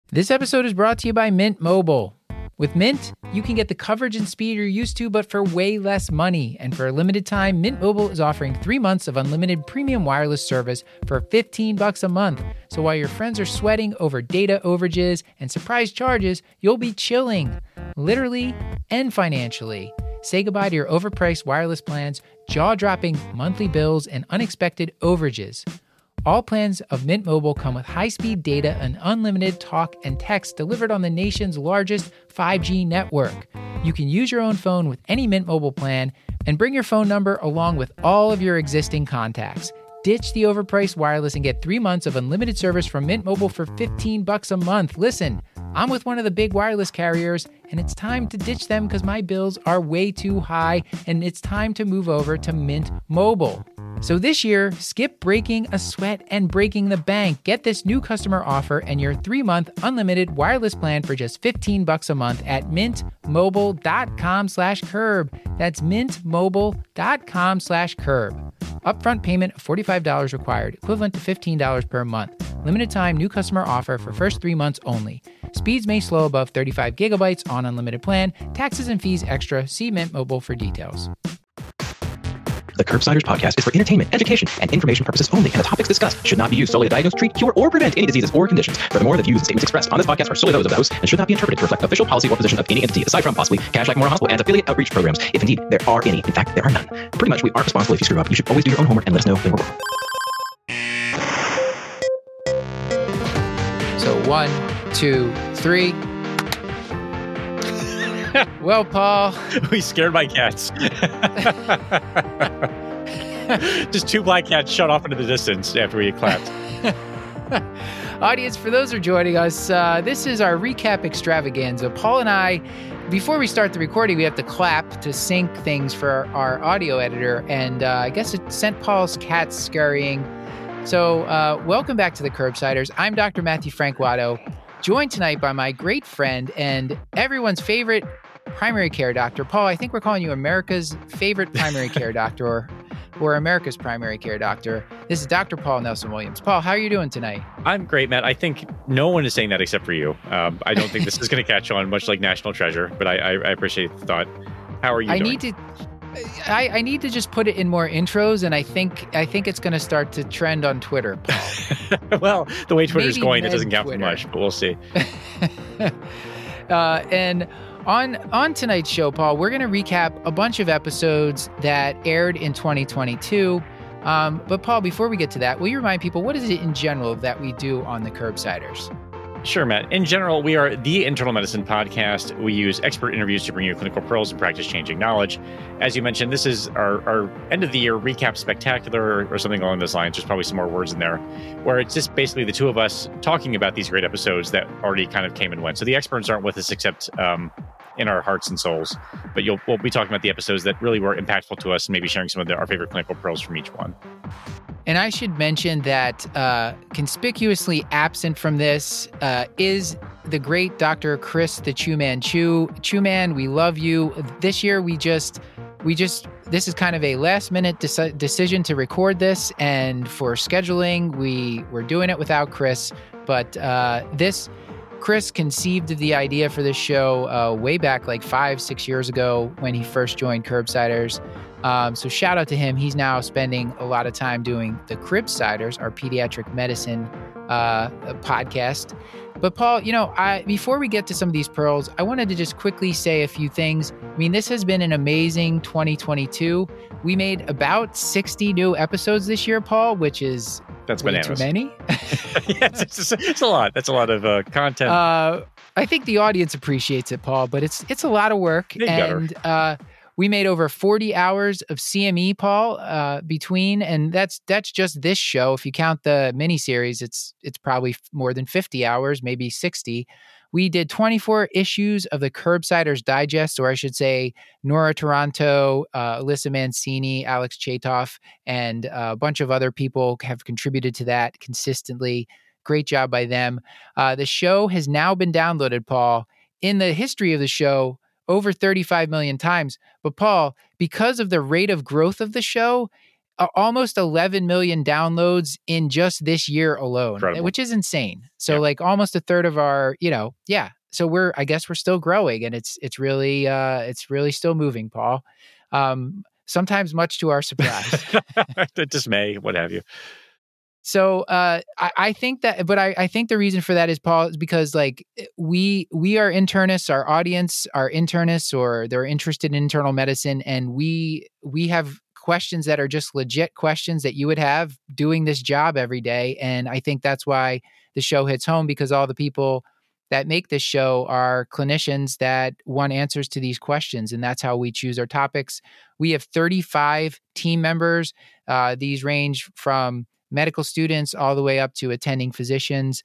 This episode is brought to you by Mint Mobile. With Mint, you can get the coverage and speed you're used to, but for way less money. And for a limited time, Mint Mobile is offering 3 months of unlimited premium wireless service for $15 a month. So while your friends are sweating over data overages and surprise charges, you'll be chilling, literally and financially. Say goodbye to your overpriced wireless plans, jaw-dropping monthly bills, and unexpected overages. All plans of Mint Mobile come with high-speed data and unlimited talk and text delivered on the nation's largest 5G network. You can use your own phone with any Mint Mobile plan and bring your phone number along with all of your existing contacts. Ditch the overpriced wireless and get 3 months of unlimited service from Mint Mobile for $15 a month. Listen, I'm with one of the big wireless carriers, and it's time to ditch them because my bills are way too high, and it's time to move over to Mint Mobile. So this year, skip breaking a sweat and breaking the bank. Get this new customer offer and your 3-month unlimited wireless plan for just $15 a month at mintmobile.com/curb. That's mintmobile.com/curb. Upfront payment of $45 required, equivalent to $15 per month. Limited time new customer offer for first 3 months only. Speeds may slow above 35 gigabytes on unlimited plan. Taxes and fees extra. See Mint Mobile for details. The Curbsiders podcast is for entertainment, education, and information purposes only, and the topics discussed should not be used solely to diagnose, treat, cure, or prevent any diseases or conditions. Furthermore, the views and statements expressed on this podcast are solely those of the host and should not be interpreted to reflect official policy or position of any entity, aside from possibly Cash Like Memorial Hospital and affiliate outreach programs, if indeed there are any. In fact, there are none. Pretty much, we aren't responsible if you screw up. You should always do your own homework and let us know when we're wrong. So 1, 2, 3. Well, Paul. We scared my cats. Just 2 black cats shot off into the distance after we clapped. Audience, for those who are joining us, this is our recap extravaganza. Paul and I, before we start the recording, we have to clap to sync things for our audio editor, and I guess it sent Paul's cats scurrying. So welcome back to the Curbsiders. I'm Dr. Matthew Franquato, joined tonight by my great friend and everyone's favorite primary care doctor. Paul, I think we're calling you America's favorite primary care doctor or America's primary care doctor. This is Dr. Paul Nelson Williams. Paul, how are you doing tonight? I'm great, Matt. I think no one is saying that except for you. I don't think this is going to catch on, much like National Treasure, but I appreciate the thought. How are you doing? I need to just put it in more intros, and I think it's going to start to trend on Twitter, Paul. Well, the way Twitter's Maybe going, it doesn't count Twitter. for much, but we'll see. And on tonight's show, Paul, we're going to recap a bunch of episodes that aired in 2022. But Paul, before we get to that, will you remind people, what is it in general that we do on the Curbsiders? Sure, Matt. In general, we are the internal medicine podcast. We use expert interviews to bring you clinical pearls and practice-changing knowledge. As you mentioned, this is our end-of-the-year recap spectacular or something along those lines. There's probably some more words in there, where it's just basically the two of us talking about these great episodes that already kind of came and went. So the experts aren't with us except in our hearts and souls. But we'll be talking about the episodes that really were impactful to us and maybe sharing some of our favorite clinical pearls from each one. And I should mention that conspicuously absent from this is the great Dr. Chris the Chew Man Chew. Chew Man, we love you. This year this is kind of a last minute decision to record this, and for scheduling, we're doing it without Chris. But Chris conceived of the idea for this show way back like 5-6 years ago when he first joined Curbsiders. So shout out to him. He's now spending a lot of time doing the Cribsiders, our pediatric medicine podcast. But Paul, before we get to some of these pearls, I wanted to just quickly say a few things. I mean, this has been an amazing 2022. We made about 60 new episodes this year, Paul, which is That's way bananas. too many. Yes, it's a lot. That's a lot of content. I think the audience appreciates it, Paul, but it's a lot of work. And we made over 40 hours of CME, Paul, between, and that's just this show. If you count the miniseries, it's probably more than 50 hours, maybe 60. We did 24 issues of the Curbsiders Digest, or I should say Nora Taranto, Alyssa Mancini, Alex Chatoff, and a bunch of other people have contributed to that consistently. Great job by them. The show has now been downloaded, Paul, in the history of the show, over 35 million times. But Paul, because of the rate of growth of the show, almost 11 million downloads in just this year alone, Incredible. which is insane. So Yeah. like almost a third of our, So I guess we're still growing, and it's really still moving, Paul. Sometimes much to our surprise. The dismay, what have you. So I think that, but I think the reason for that is, Paul, is because like we are internists, our audience are internists, or they're interested in internal medicine, and we have questions that are just legit questions that you would have doing this job every day. And I think that's why the show hits home, because all the people that make this show are clinicians that want answers to these questions. And that's how we choose our topics. We have 35 team members. These range from medical students all the way up to attending physicians.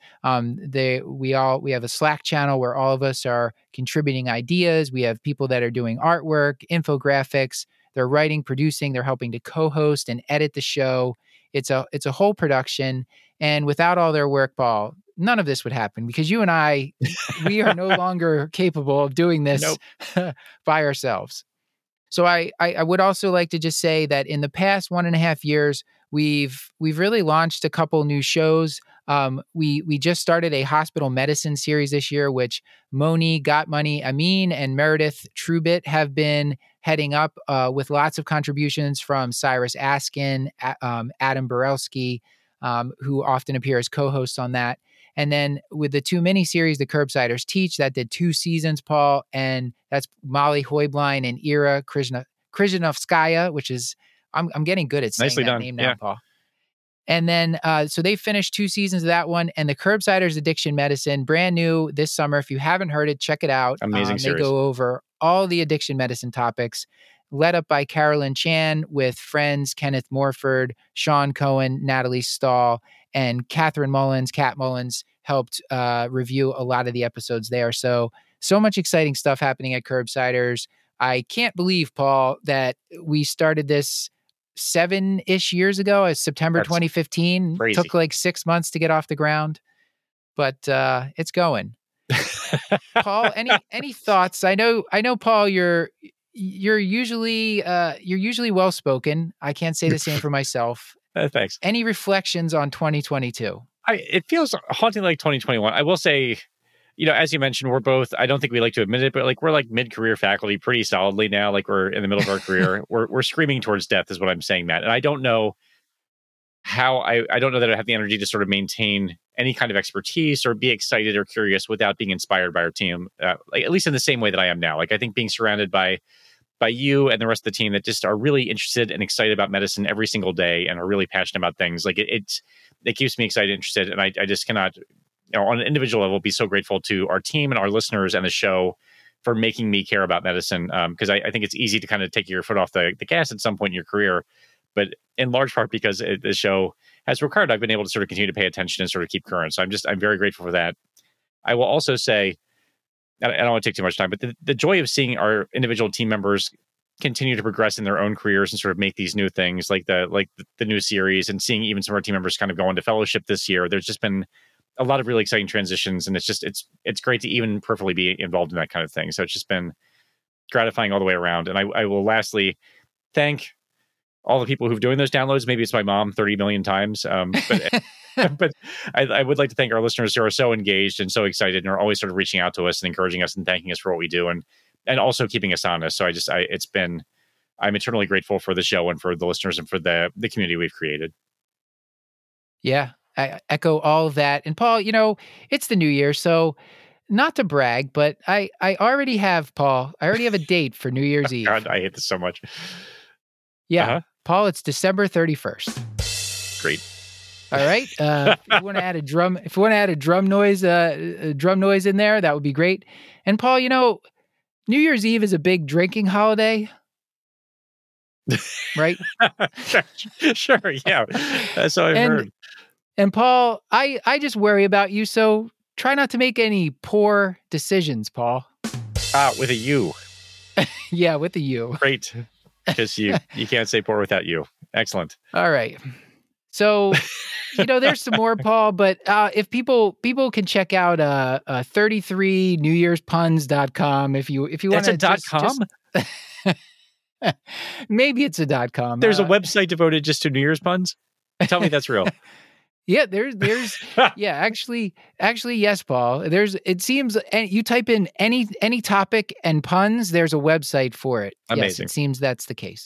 We have a Slack channel where all of us are contributing ideas. We have people that are doing artwork, infographics. They're writing, producing. They're helping to co-host and edit the show. It's a whole production. And without all their work, Paul, none of this would happen, because you and I, we are no longer capable of doing this by ourselves. So I would also like to just say that in the past 1.5 years, we've really launched a couple new shows. We just started a hospital medicine series this year, which Moni Gottmoney Amin and Meredith Trubit have been heading up, with lots of contributions from Cyrus Askin, Adam Borelski, who often appear as co-hosts on that. And then with the 2 mini-series, The Curbsiders Teach, that did 2 seasons, Paul, and that's Molly Hoiblein and Ira Krzyzanowskaya, which is, I'm getting good at saying Nicely that done. name now, Yeah. Paul. And then, so they finished 2 seasons of that one, and The Curbsiders Addiction Medicine, brand new this summer. If you haven't heard it, check it out. Amazing They series. go over all the addiction medicine topics, led up by Carolyn Chan, with friends Kenneth Morford, Sean Cohen, Natalie Stahl, and Catherine Mullins. Kat Mullins helped review a lot of the episodes there. So much exciting stuff happening at Curbsiders. I can't believe, Paul, that we started this 7-ish years ago, as September 2015. crazy. Took like 6 months to get off the ground, but it's going. Paul, any thoughts? I know, Paul, you're usually well spoken. I can't say the same for myself. Thanks. Any reflections on 2022? It feels haunting like 2021. I will say, as you mentioned, we're both, I don't think we like to admit it, but like we're like mid-career faculty pretty solidly now. Like we're in the middle of our career. We're screaming towards death is what I'm saying, Matt. And I don't know how, I don't know that I have the energy to sort of maintain any kind of expertise or be excited or curious without being inspired by our team, like, at least in the same way that I am now. Like I think being surrounded by you and the rest of the team that just are really interested and excited about medicine every single day and are really passionate about things, like it keeps me excited, interested. And I just cannot, on an individual level, be so grateful to our team and our listeners and the show for making me care about medicine. Because I think it's easy to kind of take your foot off the gas at some point in your career. But in large part because the show has required, I've been able to sort of continue to pay attention and sort of keep current. So I'm very grateful for that. I will also say, I don't want to take too much time, but the joy of seeing our individual team members continue to progress in their own careers and sort of make these new things like the new series, and seeing even some of our team members kind of go into fellowship this year. There's just been a lot of really exciting transitions, and it's great to even peripherally be involved in that kind of thing. So it's just been gratifying all the way around. And I will lastly thank all the people who've doing those downloads. Maybe it's my mom 30 million times. But I would like to thank our listeners who are so engaged and so excited and are always sort of reaching out to us and encouraging us and thanking us for what we do, and also keeping us honest. So I'm eternally grateful for the show and for the listeners and for the community we've created. Yeah, I echo all of that. And Paul, it's the new year, so not to brag, but I already have a date for New Year's Eve. God, I hate this so much. Yeah, Uh-huh. Paul, it's December 31st. Great. All right. If you want to add a drum noise in there, that would be great. And Paul, New Year's Eve is a big drinking holiday, right? Sure. Yeah. That's what I've heard. And Paul, I just worry about you. So try not to make any poor decisions, Paul. With a U. Yeah, with a U. Great. Because you can't say poor without you. Excellent. All right. So, there's some more, Paul, but if people can check out 33newyearspuns.com if you want to. That's a .com? Maybe it's a .com. There's a website devoted just to New Year's puns. Tell me that's real. Yeah, yeah, actually, yes, Paul. It seems, and you type in any topic and puns, there's a website for it. Amazing. Yes, it seems that's the case.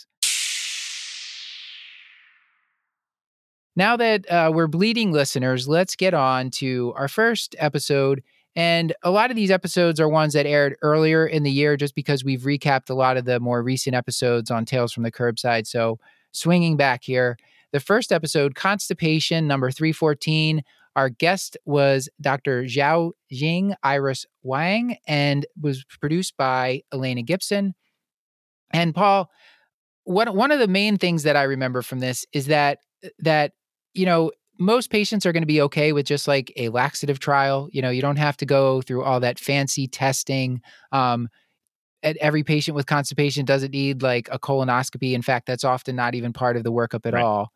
Now that we're bleeding listeners, let's get on to our first episode. And a lot of these episodes are ones that aired earlier in the year just because we've recapped a lot of the more recent episodes on Tales from the Curbside. So swinging back here, the first episode, Constipation, number 314. Our guest was Dr. Zhao Jing Iris Wang and was produced by Elena Gibson. And Paul, one of the main things that I remember from this is that most patients are going to be okay with just like a laxative trial. You don't have to go through all that fancy testing. Every patient with constipation doesn't need like a colonoscopy. In fact, that's often not even part of the workup at all.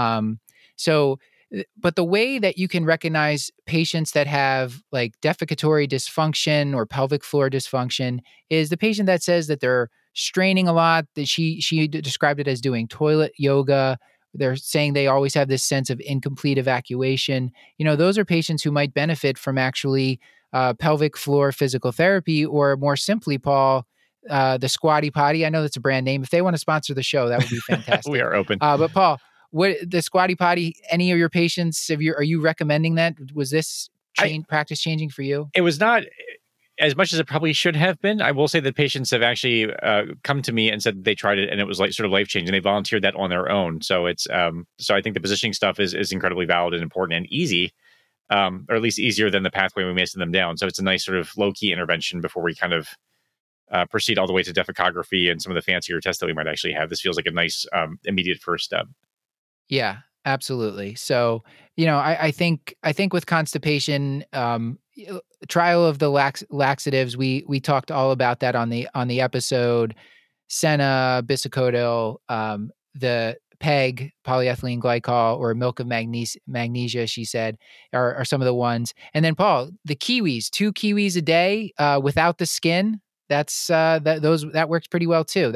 But the way that you can recognize patients that have like defecatory dysfunction or pelvic floor dysfunction is the patient that says that they're straining a lot, that she described it as doing toilet yoga. They're saying they always have this sense of incomplete evacuation. Those are patients who might benefit from actually pelvic floor physical therapy, or more simply, Paul, the Squatty Potty. I know that's a brand name. If they want to sponsor the show, that would be fantastic. We are open. But Paul, what the Squatty Potty? Any of your patients? Are you recommending that? Was this practice changing for you? It was not as much as it probably should have been. I will say that patients have actually come to me and said they tried it and it was like sort of life changing. They volunteered that on their own. So it's so I think the positioning stuff is incredibly valid and important and easy, or at least easier than the pathway we may send them down. So it's a nice sort of low key intervention before we kind of proceed all the way to defecography and some of the fancier tests that we might actually have. This feels like a nice immediate first step. Yeah, absolutely. So, I think with constipation, trial of the laxatives, we talked all about that on the episode. Senna, bisacodyl, the PEG, polyethylene glycol, or milk of magnesia, she said, are some of the ones. And then Paul, the kiwis, 2 kiwis a day without the skin. That works pretty well too.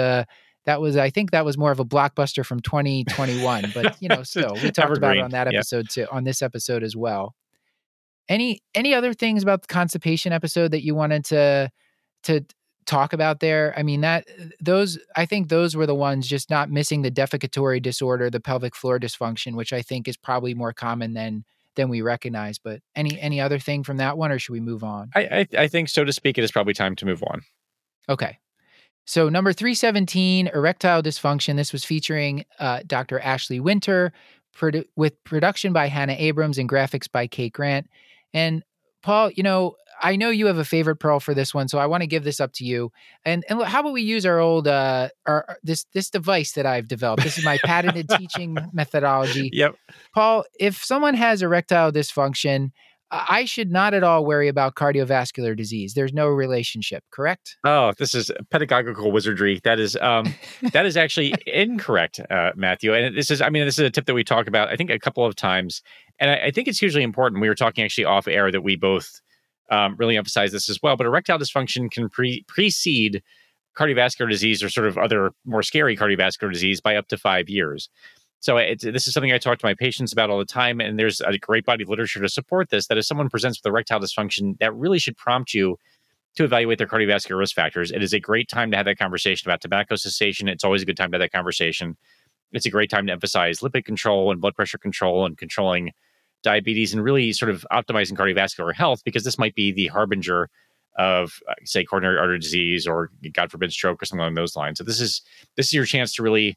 I think that was more of a blockbuster from 2021, but still, we talked about it on that episode too, on this episode as well. Any other things about the constipation episode that you wanted to talk about there? I mean, I think those were the ones, just not missing the defecatory disorder, the pelvic floor dysfunction, which I think is probably more common than we recognize. But any other thing from that one, or should we move on? I think, so to speak, it is probably time to move on. Okay. So number 317, erectile dysfunction. This was featuring Dr. Ashley Winter, with production by Hannah Abrams and graphics by Kate Grant. And Paul, I know you have a favorite pearl for this one, so I want to give this up to you. And how about we use our old this device that I've developed? This is my patented teaching methodology. Yep. Paul, if someone has erectile dysfunction, I should not at all worry about cardiovascular disease. There's no relationship, correct? Oh, this is pedagogical wizardry. That is actually incorrect, Matthew. And this is a tip that we talk about, I think, a couple of times. And I think it's hugely important. We were talking actually off air that we both really emphasize this as well. But erectile dysfunction can precede cardiovascular disease or sort of other more scary cardiovascular disease by up to 5 years. So this is something I talk to my patients about all the time, and there's a great body of literature to support this, that if someone presents with erectile dysfunction, that really should prompt you to evaluate their cardiovascular risk factors. It is a great time to have that conversation about tobacco cessation. It's always a good time to have that conversation. It's a great time to emphasize lipid control and blood pressure control and controlling diabetes and really sort of optimizing cardiovascular health, because this might be the harbinger of, say, coronary artery disease or, God forbid, stroke or something along those lines. So this is your chance to really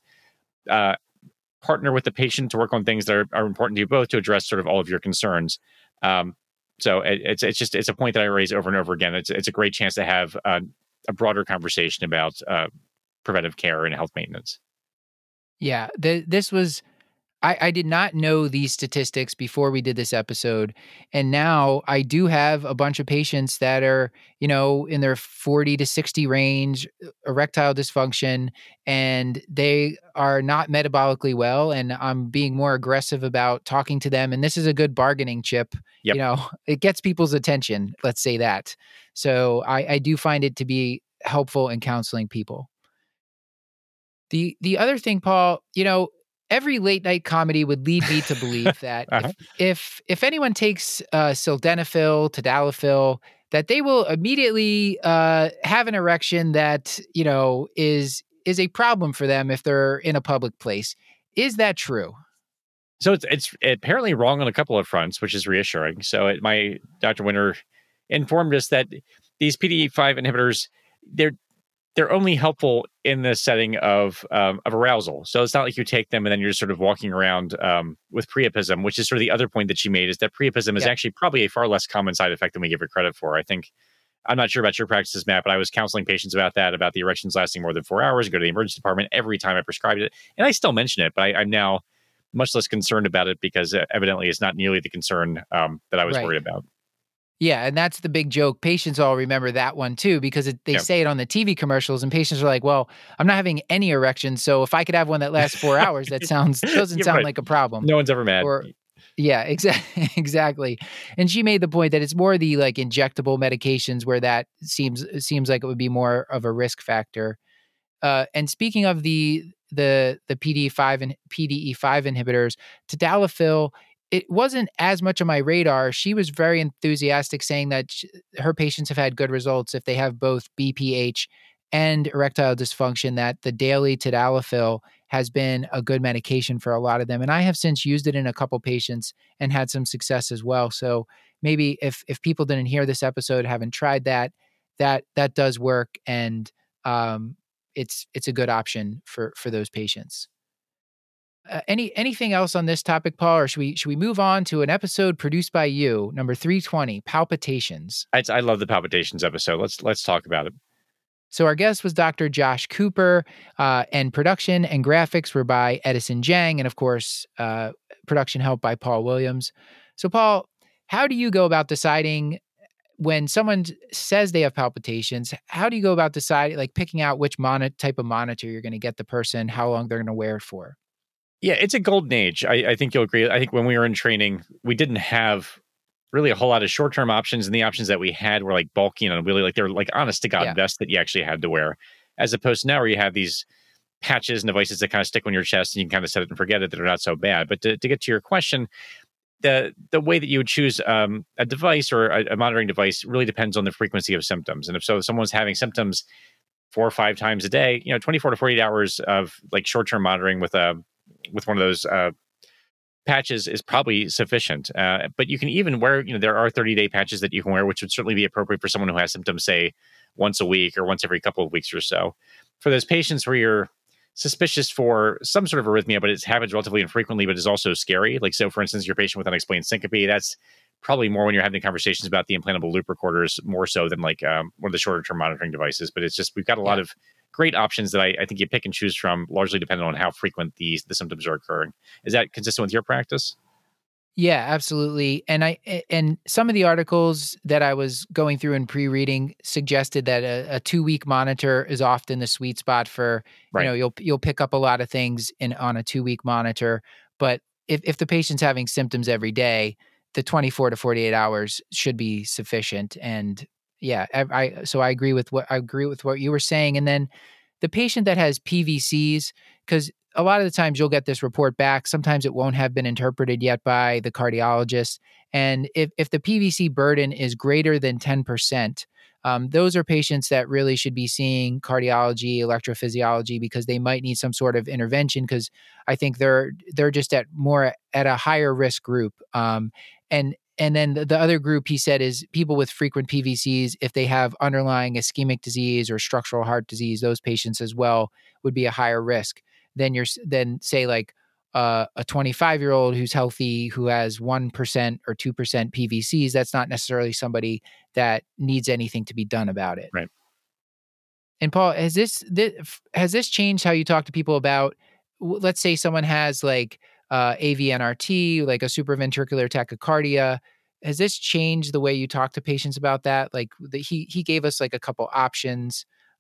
partner with the patient to work on things that are important to you both, to address sort of all of your concerns. So it's a point that I raise over and over again. It's a great chance to have a broader conversation about preventive care and health maintenance. Yeah, this was, I did not know these statistics before we did this episode. And now I do have a bunch of patients that are, in their 40 to 60 range, erectile dysfunction, and they are not metabolically well. And I'm being more aggressive about talking to them. And this is a good bargaining chip. Yep. It gets people's attention. Let's say that. So I do find it to be helpful in counseling people. The other thing, Paul, every late night comedy would lead me to believe that Uh-huh. if anyone takes sildenafil, tadalafil, that they will immediately have an erection that is a problem for them if they're in a public place. Is that true? So it's apparently wrong on a couple of fronts, which is reassuring. So my Dr. Winter informed us that these PDE5 inhibitors, they're only helpful in the setting of arousal. So it's not like you take them and then you're just sort of walking around with priapism, which is sort of the other point that she made, is that priapism is actually probably a far less common side effect than we give it credit for. I think, I'm not sure about your practices, Matt, but I was counseling patients about the erections lasting more than 4 hours, go to the emergency department every time I prescribed it. And I still mention it, but I'm now much less concerned about it because evidently it's not nearly the concern that I was worried about. Yeah, and that's the big joke. Patients all remember that one too, because they say it on the TV commercials, and patients are like, "Well, I'm not having any erections, so if I could have one that lasts 4 hours, that doesn't sound like a problem." No one's ever mad. Yeah, exactly. And she made the point that it's more the like injectable medications where that seems like it would be more of a risk factor. And speaking of the PDE5 and PDE5 inhibitors, tadalafil, it wasn't as much on my radar. She was very enthusiastic, saying that her patients have had good results if they have both BPH and erectile dysfunction, that the daily tadalafil has been a good medication for a lot of them. And I have since used it in a couple patients and had some success as well. So maybe if people didn't hear this episode, haven't tried that does work. And it's a good option for those patients. Anything else on this topic, Paul, or should we move on to an episode produced by you, number 320, palpitations? I love the palpitations episode. Let's talk about it. So our guest was Dr. Josh Cooper, and production and graphics were by Edison Jang, and of course, production help by Paul Williams. So Paul, how do you go about deciding when someone says they have palpitations? How do you go about deciding, like picking out which type of monitor you're going to get the person, how long they're going to wear it for? Yeah, it's a golden age. I think you'll agree. I think when we were in training, we didn't have really a whole lot of short-term options, and the options that we had were like bulky and really like they're like honest to God vests that you actually had to wear, as opposed to now where you have these patches and devices that kind of stick on your chest and you can kind of set it and forget it, that are not so bad. But to get to your question, the way that you would choose a device or a monitoring device really depends on the frequency of symptoms. And if someone's having symptoms 4 or 5 times a day, 24 to 48 hours of like short-term monitoring with one of those patches is probably sufficient. But you can even wear, there are 30-day patches that you can wear, which would certainly be appropriate for someone who has symptoms, say, once a week or once every couple of weeks or so. For those patients where you're suspicious for some sort of arrhythmia, but it happens relatively infrequently, but is also scary. Like, so for instance, your patient with unexplained syncope, that's probably more when you're having conversations about the implantable loop recorders, more so than like one of the shorter term monitoring devices. But it's just, we've got a lot of great options that I think you pick and choose from, largely depending on how frequent the symptoms are occurring. Is that consistent with your practice? Yeah, absolutely. And some of the articles that I was going through and pre-reading suggested that a 2-week monitor is often the sweet spot for, you'll pick up a lot of things on a 2-week monitor. But if the patient's having symptoms every day, the 24 to 48 hours should be sufficient. And yeah, I agree with what you were saying. And then the patient that has PVCs, because a lot of the times you'll get this report back. Sometimes it won't have been interpreted yet by the cardiologist. And if the PVC burden is greater than 10%, those are patients that really should be seeing cardiology, electrophysiology, because they might need some sort of intervention, because I think they're just at a higher risk group. And then the other group, he said, is people with frequent PVCs. If they have underlying ischemic disease or structural heart disease, those patients as well would be a higher risk. Then say like a 25-year-old who's healthy, who has 1% or 2% PVCs, that's not necessarily somebody that needs anything to be done about it. Right. And Paul, has this changed how you talk to people about, let's say someone has like AVNRT, like a supraventricular tachycardia? Has this changed the way you talk to patients about that? Like he gave us like a couple options.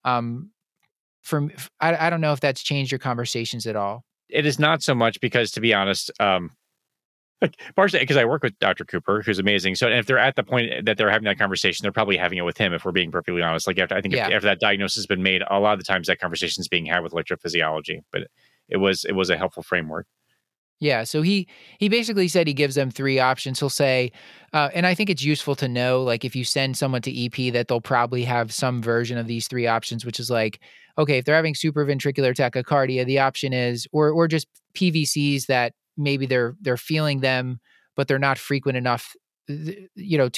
I don't know if that's changed your conversations at all. It is not so much, because to be honest, Like, partially because I work with Dr. Cooper, who's amazing. So, and if they're at the point that they're having that conversation, they're probably having it with him. If we're being perfectly honest, like I think Yeah. after that diagnosis has been made, a lot of the times that conversation is being had with electrophysiology. But it was a helpful framework. Yeah, so he basically said he gives them three options. He'll say, and I think it's useful to know, like if you send someone to EP, that they'll probably have some version of these three options, which is like, okay, if they're having supraventricular tachycardia, the option is, or just PVCs that maybe they're feeling them, but they're not frequent enough. 2%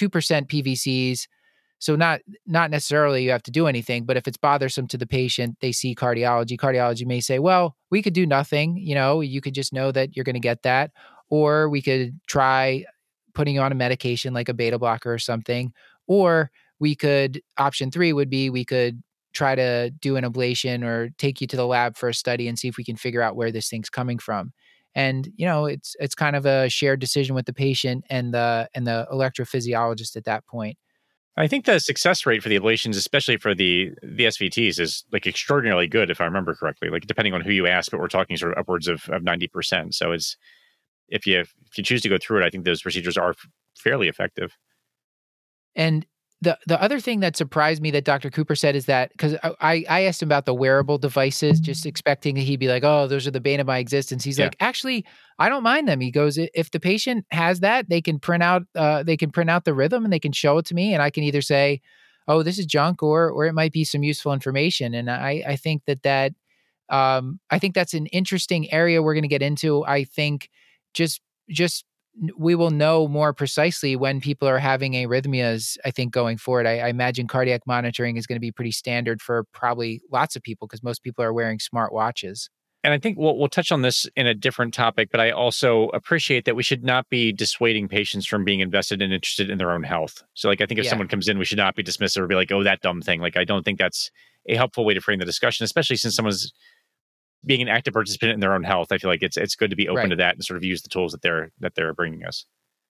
PVCs. So not necessarily you have to do anything, but if it's bothersome to the patient, they see cardiology. Cardiology may say, well, we could do nothing. You could just know that you're going to get that. Or we could try putting you on a medication like a beta blocker or something. Or option 3 would be we could try to do an ablation or take you to the lab for a study and see if we can figure out where this thing's coming from. And, it's kind of a shared decision with the patient and the electrophysiologist at that point. I think the success rate for the ablations, especially for the SVTs, is like extraordinarily good, if I remember correctly. Like depending on who you ask, but we're talking sort of upwards of 90%. So it's if you choose to go through it, I think those procedures are fairly effective. And the other thing that surprised me that Dr. Cooper said is that, because I asked him about the wearable devices, just expecting that he'd be like, oh, those are the bane of my existence. He's like, actually, I don't mind them. He goes, if the patient has that, they can print out the rhythm and they can show it to me, and I can either say, oh, this is junk, or it might be some useful information. And I think that I think that's an interesting area we're going to get into. I think just we will know more precisely when people are having arrhythmias, I think, going forward. I imagine cardiac monitoring is going to be pretty standard for probably lots of people because most people are wearing smart watches. And I think we'll touch on this in a different topic, but I also appreciate that we should not be dissuading patients from being invested and interested in their own health. So like, I think if someone comes in, we should not be dismissive or be like, oh, that dumb thing. Like, I don't think that's a helpful way to frame the discussion, especially since someone's being an active participant in their own health. I feel like it's good to be open to that and sort of use the tools that they're bringing us.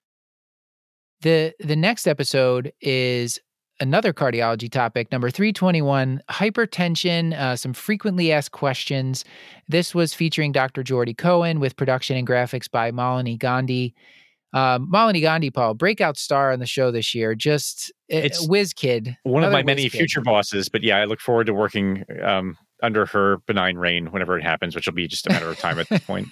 The next episode is another cardiology topic, number 321, hypertension, some frequently asked questions. This was featuring Dr. Jordy Cohen with production and graphics by Malini Gandhi. Malini Gandhi, Paul, breakout star on the show this year, just whiz kid. One of my many future bosses, but I look forward to working under her benign reign whenever it happens, which will be just a matter of time at this point.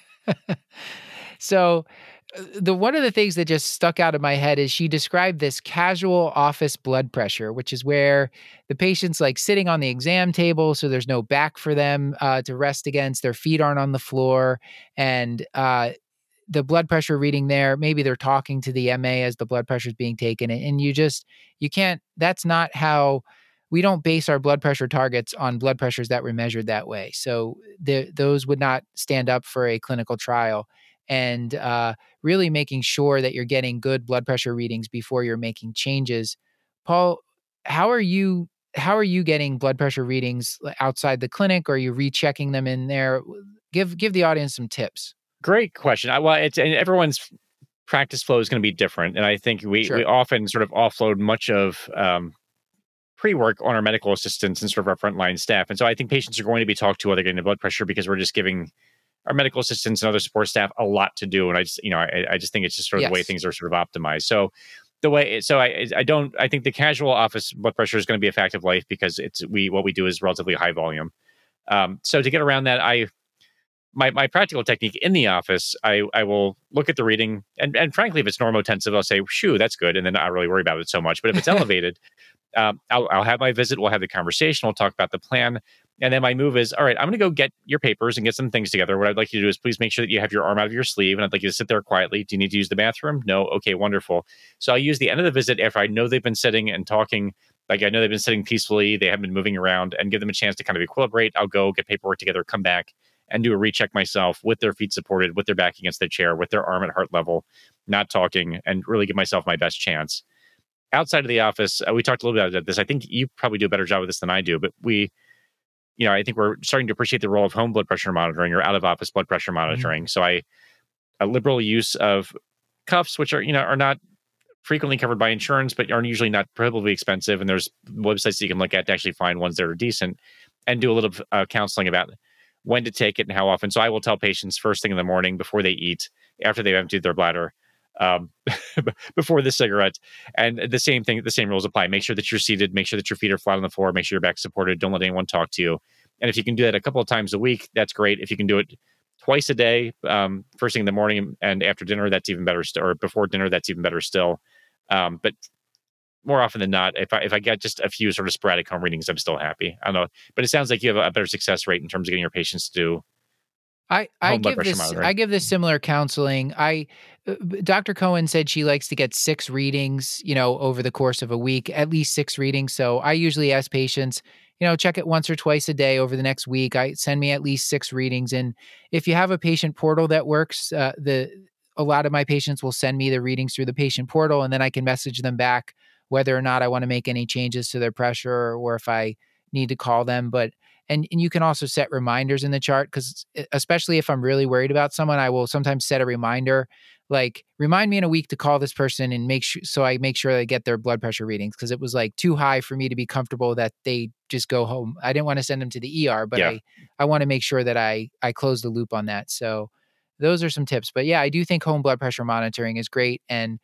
So one of the things that just stuck out of my head is she described this casual office blood pressure, which is where the patient's like sitting on the exam table, so there's no back for them to rest against, their feet aren't on the floor, and the blood pressure reading there, maybe they're talking to the MA as the blood pressure is being taken, and you can't, that's not how. We don't base our blood pressure targets on blood pressures that were measured that way. So those would not stand up for a clinical trial. And really making sure that you're getting good blood pressure readings before you're making changes. Paul, how are you getting blood pressure readings outside the clinic? Or are you rechecking them in there? Give the audience some tips. Great question. And everyone's practice flow is going to be different. And I think we often sort of offload much of pre-work on our medical assistants and sort of our frontline staff. And so I think patients are going to be talked to while they're getting the blood pressure because we're just giving our medical assistants and other support staff a lot to do. And I just think it's just sort of the way things are sort of optimized. So I think the casual office blood pressure is going to be a fact of life because what we do is relatively high volume. So to get around that, my practical technique in the office, I will look at the reading and frankly, if it's normotensive, I'll say, shoo, that's good. And then not really worry about it so much. But if it's elevated, I'll have my visit. We'll have the conversation. We'll talk about the plan. And then my move is, all right, I'm going to go get your papers and get some things together. What I'd like you to do is please make sure that you have your arm out of your sleeve. And I'd like you to sit there quietly. Do you need to use the bathroom? No. Okay, wonderful. So I'll use the end of the visit after I know they've been sitting and talking. Like I know they've been sitting peacefully. They haven't been moving around, and give them a chance to kind of equilibrate. I'll go get paperwork together, come back and do a recheck myself with their feet supported, with their back against the chair, with their arm at heart level, not talking, and really give myself my best chance. Outside of the office, we talked a little bit about this. I think you probably do a better job of this than I do, but I think we're starting to appreciate the role of home blood pressure monitoring or out of office blood pressure monitoring. Mm-hmm. So a liberal use of cuffs, which are not frequently covered by insurance, but are usually not prohibitively expensive. And there's websites that you can look at to actually find ones that are decent, and do a little counseling about when to take it and how often. So I will tell patients first thing in the morning before they eat, after they've emptied their bladder, before the cigarette. And the same thing, the same rules apply. Make sure that you're seated, make sure that your feet are flat on the floor, make sure your back's supported. Don't let anyone talk to you. And if you can do that a couple of times a week, that's great. If you can do it twice a day, first thing in the morning and after dinner, that's even better. Or before dinner, that's even better still. But more often than not, if I get just a few sort of sporadic home readings, I'm still happy. I don't know, but it sounds like you have a better success rate in terms of getting your patients to do I give this similar counseling. Dr. Cohen said she likes to get 6 readings, over the course of a week, at least 6 readings. So I usually ask patients, check it once or twice a day over the next week. I send me at least 6 readings. And if you have a patient portal that works, a lot of my patients will send me the readings through the patient portal, and then I can message them back whether or not I want to make any changes to their pressure or if I need to call them. But and you can also set reminders in the chart, because especially if I'm really worried about someone, I will sometimes set a reminder, like remind me in a week to call this person and make sure they get their blood pressure readings, because it was like too high for me to be comfortable that they just go home. I didn't want to send them to the ER, but I want to make sure that I close the loop on that. So those are some tips. But yeah, I do think home blood pressure monitoring is great. And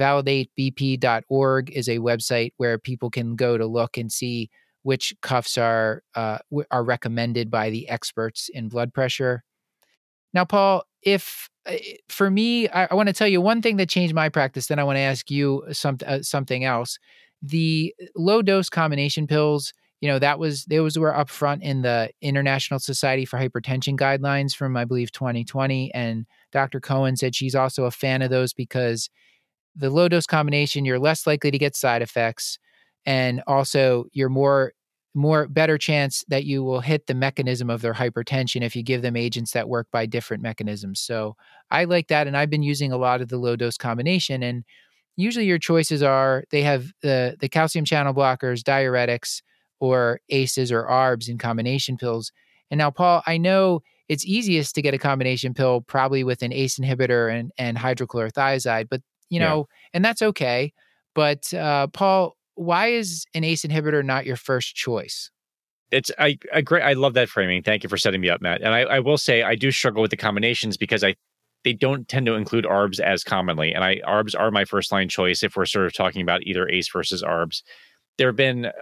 validatebp.org is a website where people can go to look and see which cuffs are recommended by the experts in blood pressure. Now, Paul, if for me, I want to tell you one thing that changed my practice, then I want to ask you something else. The low dose combination pills, those were up front in the International Society for Hypertension guidelines from, I believe, 2020. And Dr. Cohen said she's also a fan of those because the low dose combination, you're less likely to get side effects. And also you're better chance that you will hit the mechanism of their hypertension if you give them agents that work by different mechanisms. So I like that. And I've been using a lot of the low dose combination. And usually your choices are, they have the calcium channel blockers, diuretics, or ACEs or ARBs in combination pills. And now, Paul, I know it's easiest to get a combination pill probably with an ACE inhibitor and hydrochlorothiazide, but and that's okay. But Paul, why is an ACE inhibitor not your first choice? I love that framing. Thank you for setting me up, Matt. And I will say I do struggle with the combinations because they don't tend to include ARBs as commonly. And ARBs are my first line choice if we're sort of talking about either ACE versus ARBs. There have been,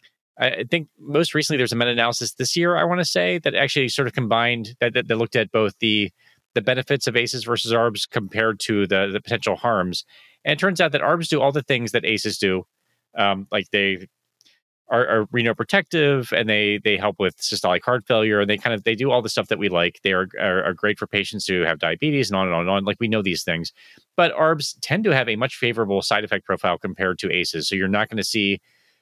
I think most recently there's a meta-analysis this year, I want to say, that actually sort of combined, that looked at both the benefits of ACEs versus ARBs compared to the potential harms. And it turns out that ARBs do all the things that ACEs do. Like they are renoprotective, and they help with systolic heart failure, and they do all the stuff that we like. They are great for patients who have diabetes and on and on and on. Like, we know these things, but ARBs tend to have a much favorable side effect profile compared to ACEs. So you're not going to see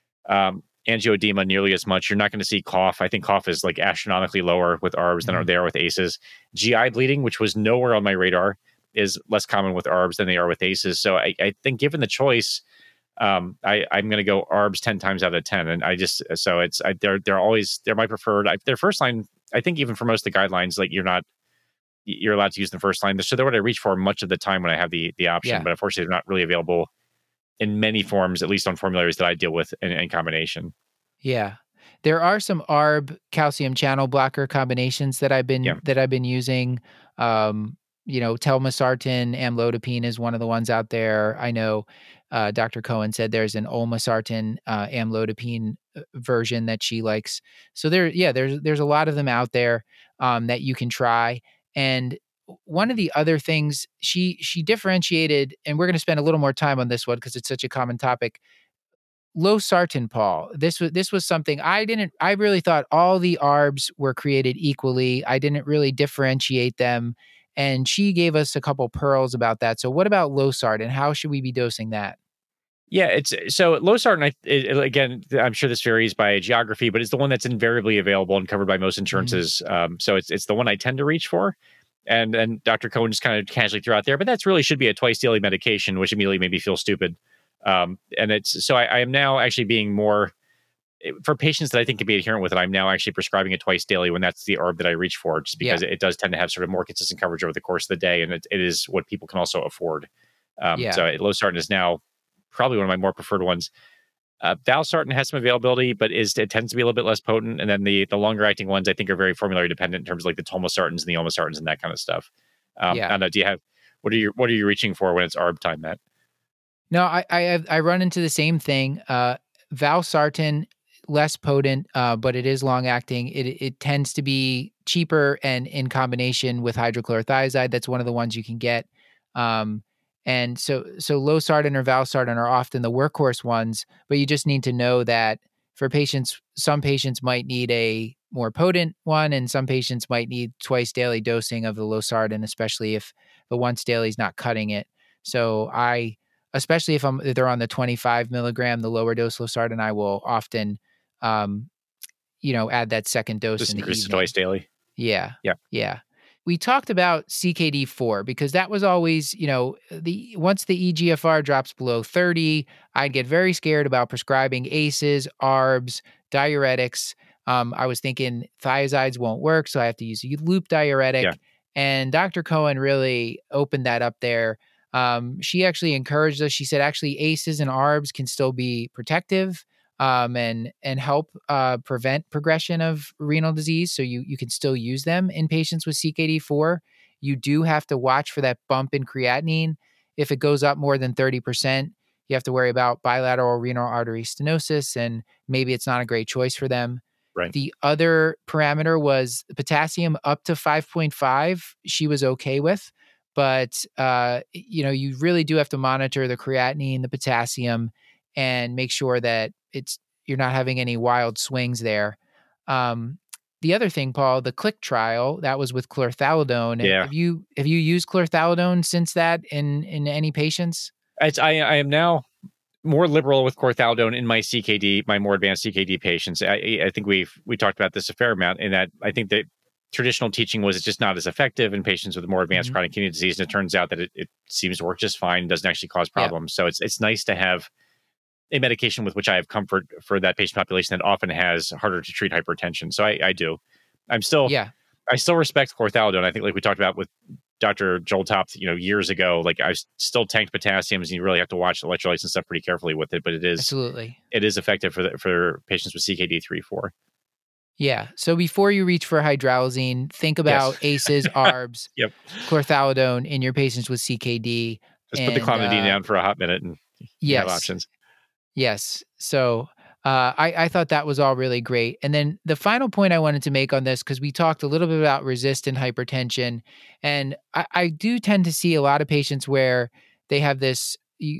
angioedema nearly as much. You're not going to see cough. I think cough is like astronomically lower with ARBs than are there with ACEs. GI bleeding, which was nowhere on my radar, is less common with ARBs than they are with ACEs. So I think given the choice, I'm going to go ARBs 10 times out of 10. And they're my preferred. Their first line, I think even for most of the guidelines, like you're allowed to use the first line. So they're what I reach for much of the time when I have the option, but unfortunately they're not really available in many forms, at least on formularies that I deal with in combination. Yeah. There are some ARB calcium channel blocker combinations that I've been using. Telmisartan, amlodipine is one of the ones out there. I know Dr. Cohen said there's an olmesartan amlodipine version that she likes. So there's a lot of them out there that you can try. And one of the other things she differentiated, and we're going to spend a little more time on this one because it's such a common topic. Losartan, Paul. This was something I really thought all the ARBs were created equally. I didn't really differentiate them. And she gave us a couple pearls about that. So what about losartan? How should we be dosing that? Yeah, so losartan, again, I'm sure this varies by geography, but it's the one that's invariably available and covered by most insurances. Mm-hmm. So it's the one I tend to reach for. And Dr. Cohen just kind of casually threw out there, but that's really should be a twice daily medication, which immediately made me feel stupid. I am now actually being more, for patients that I think can be adherent with it, I'm now actually prescribing it twice daily when that's the ARB that I reach for, just because it does tend to have sort of more consistent coverage over the course of the day, and it is what people can also afford. So losartan is now probably one of my more preferred ones. Valsartan has some availability, but it tends to be a little bit less potent. And then the longer acting ones, I think, are very formulary dependent in terms of like the tolmosartans and the olmesartans and that kind of stuff. I don't know. What are you reaching for when it's ARB time, Matt? No, I run into the same thing. Valsartan, less potent, but it is long acting. It tends to be cheaper, and in combination with hydrochlorothiazide, that's one of the ones you can get. And so losartan or valsartan are often the workhorse ones, but you just need to know that for patients, some patients might need a more potent one, and some patients might need twice daily dosing of the losartan, especially if the once daily is not cutting it. So especially if they're on the 25 milligram, the lower dose losartan, I will often, add that second dose Just in the increase it evening. twice daily. Yeah. Yeah. Yeah. We talked about CKD4 because that was always, once the EGFR drops below 30, I'd get very scared about prescribing ACEs, ARBs, diuretics. I was thinking thiazides won't work, so I have to use a loop diuretic. Yeah. And Dr. Cohen really opened that up there. She actually encouraged us. She said, actually, ACEs and ARBs can still be protective. And help prevent progression of renal disease. So you can still use them in patients with CKD4. You do have to watch for that bump in creatinine. If it goes up more than 30%, you have to worry about bilateral renal artery stenosis, and maybe it's not a great choice for them. Right. The other parameter was potassium up to 5.5. She was okay with, but you really do have to monitor the creatinine, the potassium, and make sure that you're not having any wild swings there. The other thing, Paul, the CLICK trial, that was with chlorthalidone. Yeah. Have you used chlorthalidone since that in any patients? I am now more liberal with chlorthalidone in my CKD, my more advanced CKD patients. I think we talked about this a fair amount, in that I think that traditional teaching was it's just not as effective in patients with more advanced chronic kidney disease, and it turns out that it seems to work just fine, doesn't actually cause problems. Yeah. So it's nice to have a medication with which I have comfort for that patient population that often has harder to treat hypertension. So I do. I still respect chlorthalidone. I think, like we talked about with Dr. Joel Top, years ago, like I still tanked potassiums, and you really have to watch electrolytes and stuff pretty carefully with it. But it is effective for patients with CKD 3-4. Yeah. So before you reach for hydralazine, think about ACEs, ARBs, chlorthalidone in your patients with CKD. Just put the clonidine down for a hot minute, and you have options. Yes. So I thought that was all really great. And then the final point I wanted to make on this, because we talked a little bit about resistant hypertension, and I do tend to see a lot of patients where they have this.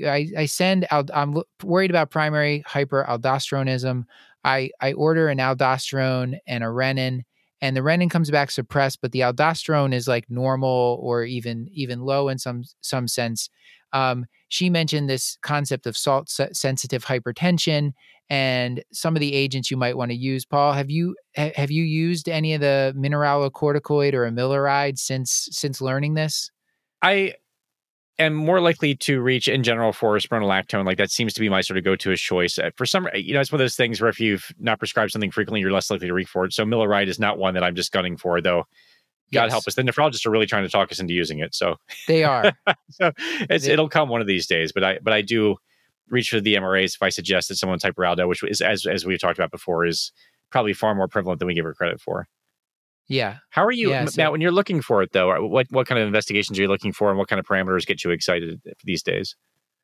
I'm worried about primary hyperaldosteronism. I order an aldosterone and a renin, and the renin comes back suppressed, but the aldosterone is like normal or even low in some sense. She mentioned this concept of salt-sensitive hypertension and some of the agents you might want to use. Paul, have you used any of the mineralocorticoid or amiloride since learning this? I am more likely to reach in general for spironolactone. Like that seems to be my sort of go-to choice. For some, it's one of those things where if you've not prescribed something frequently, you're less likely to reach for it. So amiloride is not one that I'm just gunning for, though. God help us. The nephrologists are really trying to talk us into using it. So they are. So it'll come one of these days. But I do reach for the MRAs if I suggest that someone's hyperaldo, which is, as we've talked about before, is probably far more prevalent than we give her credit for. Yeah. How are you, Matt, when you're looking for it, though? What kind of investigations are you looking for, and what kind of parameters get you excited these days?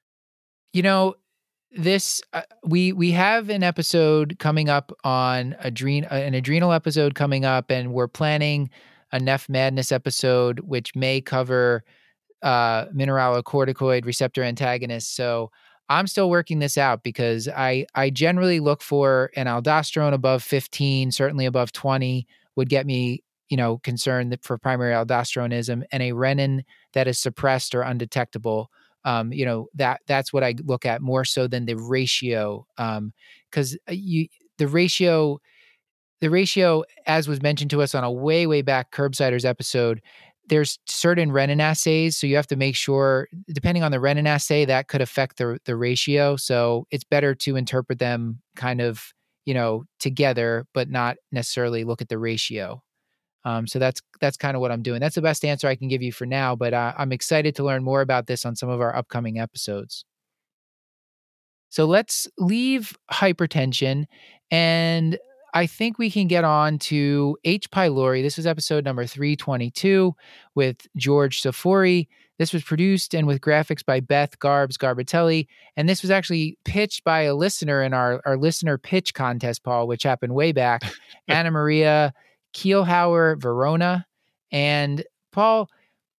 This we have an episode coming up on an adrenal episode coming up, and we're planning a Neph Madness episode, which may cover mineralocorticoid receptor antagonists. So I'm still working this out because I generally look for an aldosterone above 15, certainly above 20 would get me, concerned for primary aldosteronism, and a renin that is suppressed or undetectable. That's what I look at more so than the ratio, because the ratio, as was mentioned to us on a way back Curbsiders episode, there's certain renin assays. So you have to make sure, depending on the renin assay, that could affect the ratio. So it's better to interpret them kind of, together, but not necessarily look at the ratio. So that's kind of what I'm doing. That's the best answer I can give you for now, but I'm excited to learn more about this on some of our upcoming episodes. So let's leave hypertension, and I think we can get on to H. pylori. This was episode number 322 with George Safori. This was produced and with graphics by Beth Garbatelli. And this was actually pitched by a listener in our listener pitch contest, Paul, which happened way back, Anna Maria Kielhauer Verona. And Paul,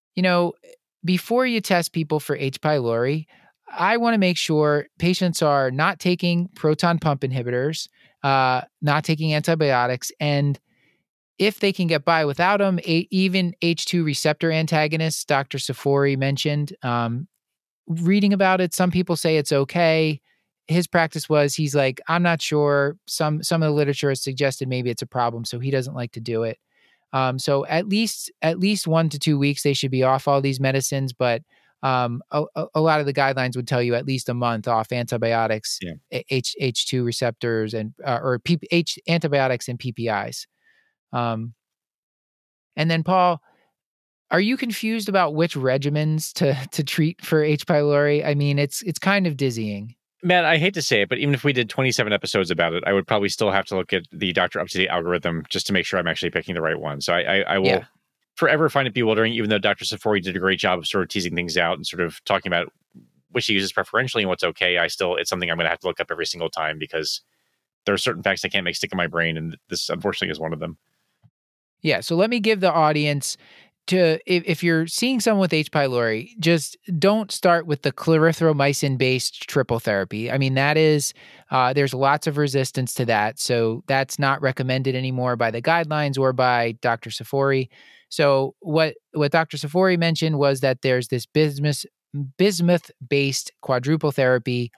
before you test people for H. pylori, I want to make sure patients are not taking proton pump inhibitors, not taking antibiotics, and if they can get by without them, even H2 receptor antagonists, Dr. Safori mentioned, reading about it, some people say it's okay. His practice was, he's like, I'm not sure. Some of the literature has suggested maybe it's a problem, so he doesn't like to do it. So at least 1 to 2 weeks, they should be off all these medicines, but a lot of the guidelines would tell you at least a month off antibiotics, H2 receptors, and antibiotics and PPIs. And then Paul, are you confused about which regimens to treat for H. pylori? I mean, it's kind of dizzying. Matt, I hate to say it, but even if we did 27 episodes about it, I would probably still have to look at the Dr. UpToDate algorithm just to make sure I'm actually picking the right one. So I will forever find it bewildering, even though Dr. Safori did a great job of sort of teasing things out and sort of talking about which he uses preferentially and what's okay. It's something I'm going to have to look up every single time because there are certain facts I can't make stick in my brain, and this unfortunately is one of them. Yeah, so let me give the audience if you're seeing someone with H. pylori, just don't start with the clarithromycin-based triple therapy. I mean, that is, there's lots of resistance to that. So that's not recommended anymore by the guidelines or by Dr. Safori. So what Dr. Safori mentioned was that there's this bismuth-based quadruple therapy.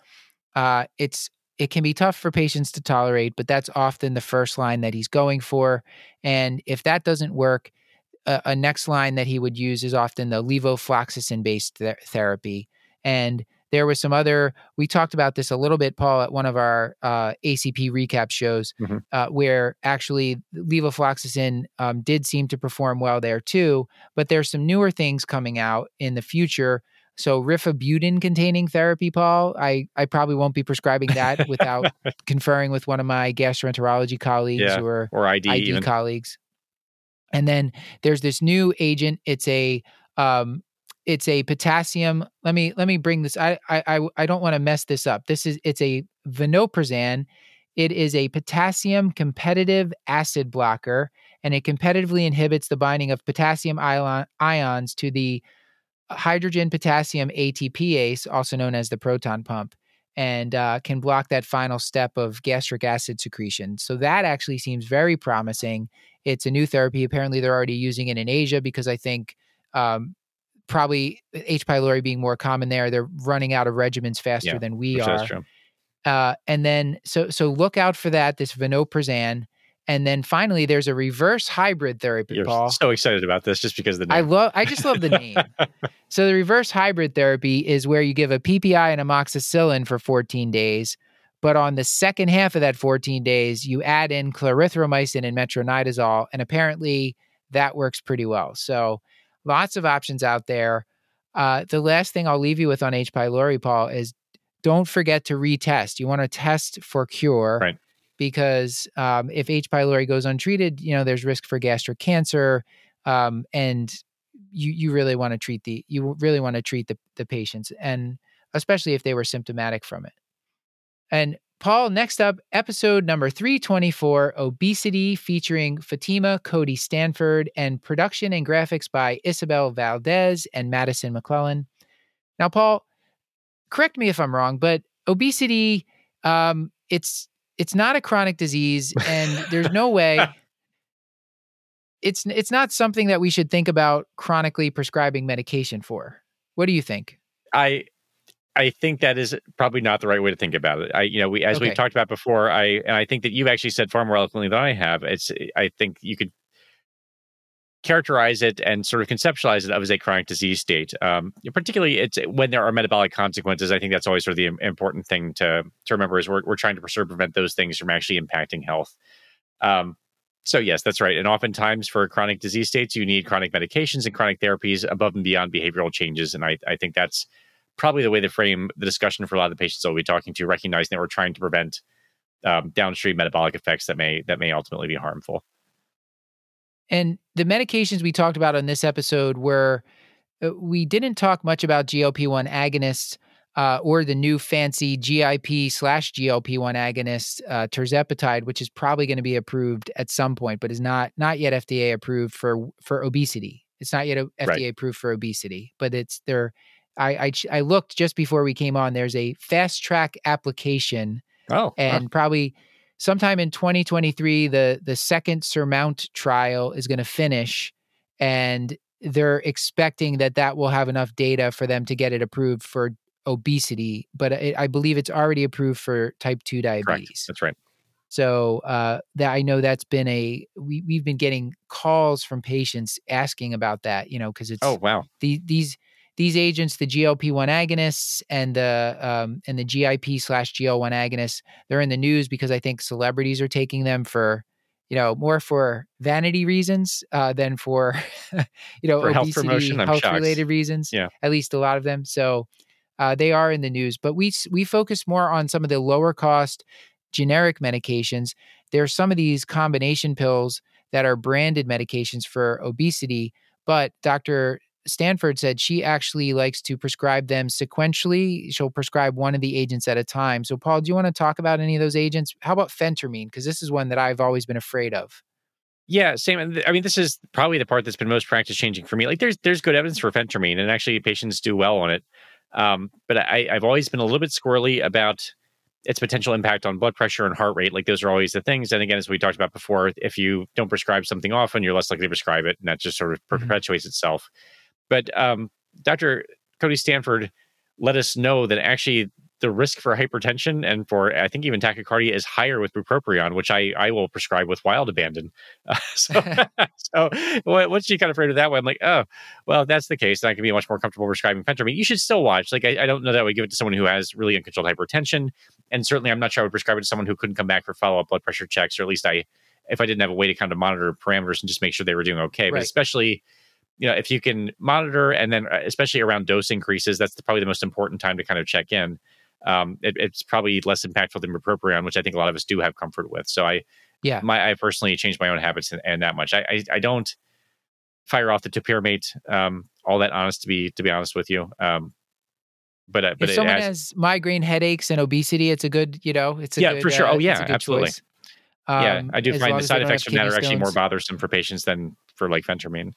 It can be tough for patients to tolerate, but that's often the first line that he's going for. And if that doesn't work, a next line that he would use is often the levofloxacin-based therapy. And there was some other, we talked about this a little bit, Paul, at one of our ACP recap shows, where actually levofloxacin did seem to perform well there too. But there's some newer things coming out in the future. So rifabutin-containing therapy, Paul, I probably won't be prescribing that without conferring with one of my gastroenterology colleagues or ID colleagues. And then there's this new agent. It's a potassium. Let me bring this. I don't want to mess this up. It's a vonoprazan. It is a potassium competitive acid blocker, and it competitively inhibits the binding of potassium ions to the hydrogen potassium ATPase, also known as the proton pump, and can block that final step of gastric acid secretion. So that actually seems very promising. It's a new therapy. Apparently, they're already using it in Asia because I think probably H. pylori being more common there, they're running out of regimens faster than we are. That's true. And then, so look out for that, this vonoprazan. And then finally, there's a reverse hybrid therapy, You're Paul. so excited about this just because of the name. I just love the name. So the reverse hybrid therapy is where you give a PPI and amoxicillin for 14 days. But on the second half of that 14 days, you add in clarithromycin and metronidazole. And apparently that works pretty well. So lots of options out there. The last thing I'll leave you with on H. pylori, Paul, is don't forget to retest. You want to test for cure. Right. Because if H. pylori goes untreated, there's risk for gastric cancer, and you really want to treat the patients, and especially if they were symptomatic from it. And Paul, next up, episode number 324, Obesity, featuring Fatima Cody Stanford, and production and graphics by Isabel Valdez and Madison McClellan. Now, Paul, correct me if I'm wrong, but obesity, it's not a chronic disease, and there's no way it's not something that we should think about chronically prescribing medication for. What do you think? I think that is probably not the right way to think about it. We've talked about before, I think that you've actually said far more eloquently than I have. I think you could characterize it and sort of conceptualize it as a chronic disease state. Particularly, it's when there are metabolic consequences. I think that's always sort of the important thing to remember is we're trying to prevent those things from actually impacting health. So yes, that's right. And oftentimes for chronic disease states, you need chronic medications and chronic therapies above and beyond behavioral changes. And I think that's probably the way to frame the discussion for a lot of the patients I'll be talking to, recognizing that we're trying to prevent downstream metabolic effects that may ultimately be harmful. And the medications we talked about on this episode were we didn't talk much about GLP-1 agonists or the new fancy GIP/GLP-1 agonist, tirzepatide, which is probably going to be approved at some point, but is not yet FDA approved for obesity. It's not yet FDA approved for obesity, but it's there. I looked just before we came on. There's a fast track application, and probably sometime in 2023, the second SURMOUNT trial is going to finish, and they're expecting that will have enough data for them to get it approved for obesity. But I believe it's already approved for type 2 diabetes. Correct. That's right. So that I know that's been we've been getting calls from patients asking about that, because it's these agents, the GLP-1 agonists and the GIP/GL1 agonists, they're in the news because I think celebrities are taking them for, more for vanity reasons than for, for obesity, health-related reasons. Yeah. At least a lot of them. So they are in the news, but we focus more on some of the lower cost generic medications. There are some of these combination pills that are branded medications for obesity, but Dr. Stanford said she actually likes to prescribe them sequentially. She'll prescribe one of the agents at a time. So, Paul, do you want to talk about any of those agents? How about phentermine? Because this is one that I've always been afraid of. Yeah, same. I mean, this is probably the part that's been most practice changing for me. Like, there's good evidence for phentermine, and actually patients do well on it. But I've always been a little bit squirrely about its potential impact on blood pressure and heart rate. Like, those are always the things. And again, as we talked about before, if you don't prescribe something often, you're less likely to prescribe it, and that just sort of perpetuates itself. But Dr. Cody Stanford let us know that actually the risk for hypertension and for, I think, even tachycardia is higher with bupropion, which I will prescribe with wild abandon. So once you kind of afraid of that way, I'm like, oh, well, if that's the case, then I can be much more comfortable prescribing phentermine. You should still watch. Like, I don't know that I would give it to someone who has really uncontrolled hypertension. And certainly I'm not sure I would prescribe it to someone who couldn't come back for follow-up blood pressure checks, or at least if I didn't have a way to kind of monitor parameters and just make sure they were doing okay. Right. But especially, if you can monitor, and then especially around dose increases, that's probably the most important time to kind of check in. It's probably less impactful than bupropion, which I think a lot of us do have comfort with. So I personally changed my own habits and that much. I don't fire off the topiramate all that honest to be honest with you. But if someone has migraine headaches and obesity, it's a good, it's a good, for sure. Oh yeah, absolutely. Choice. I do find the side effects from that are actually more bothersome for patients than for like phentermine.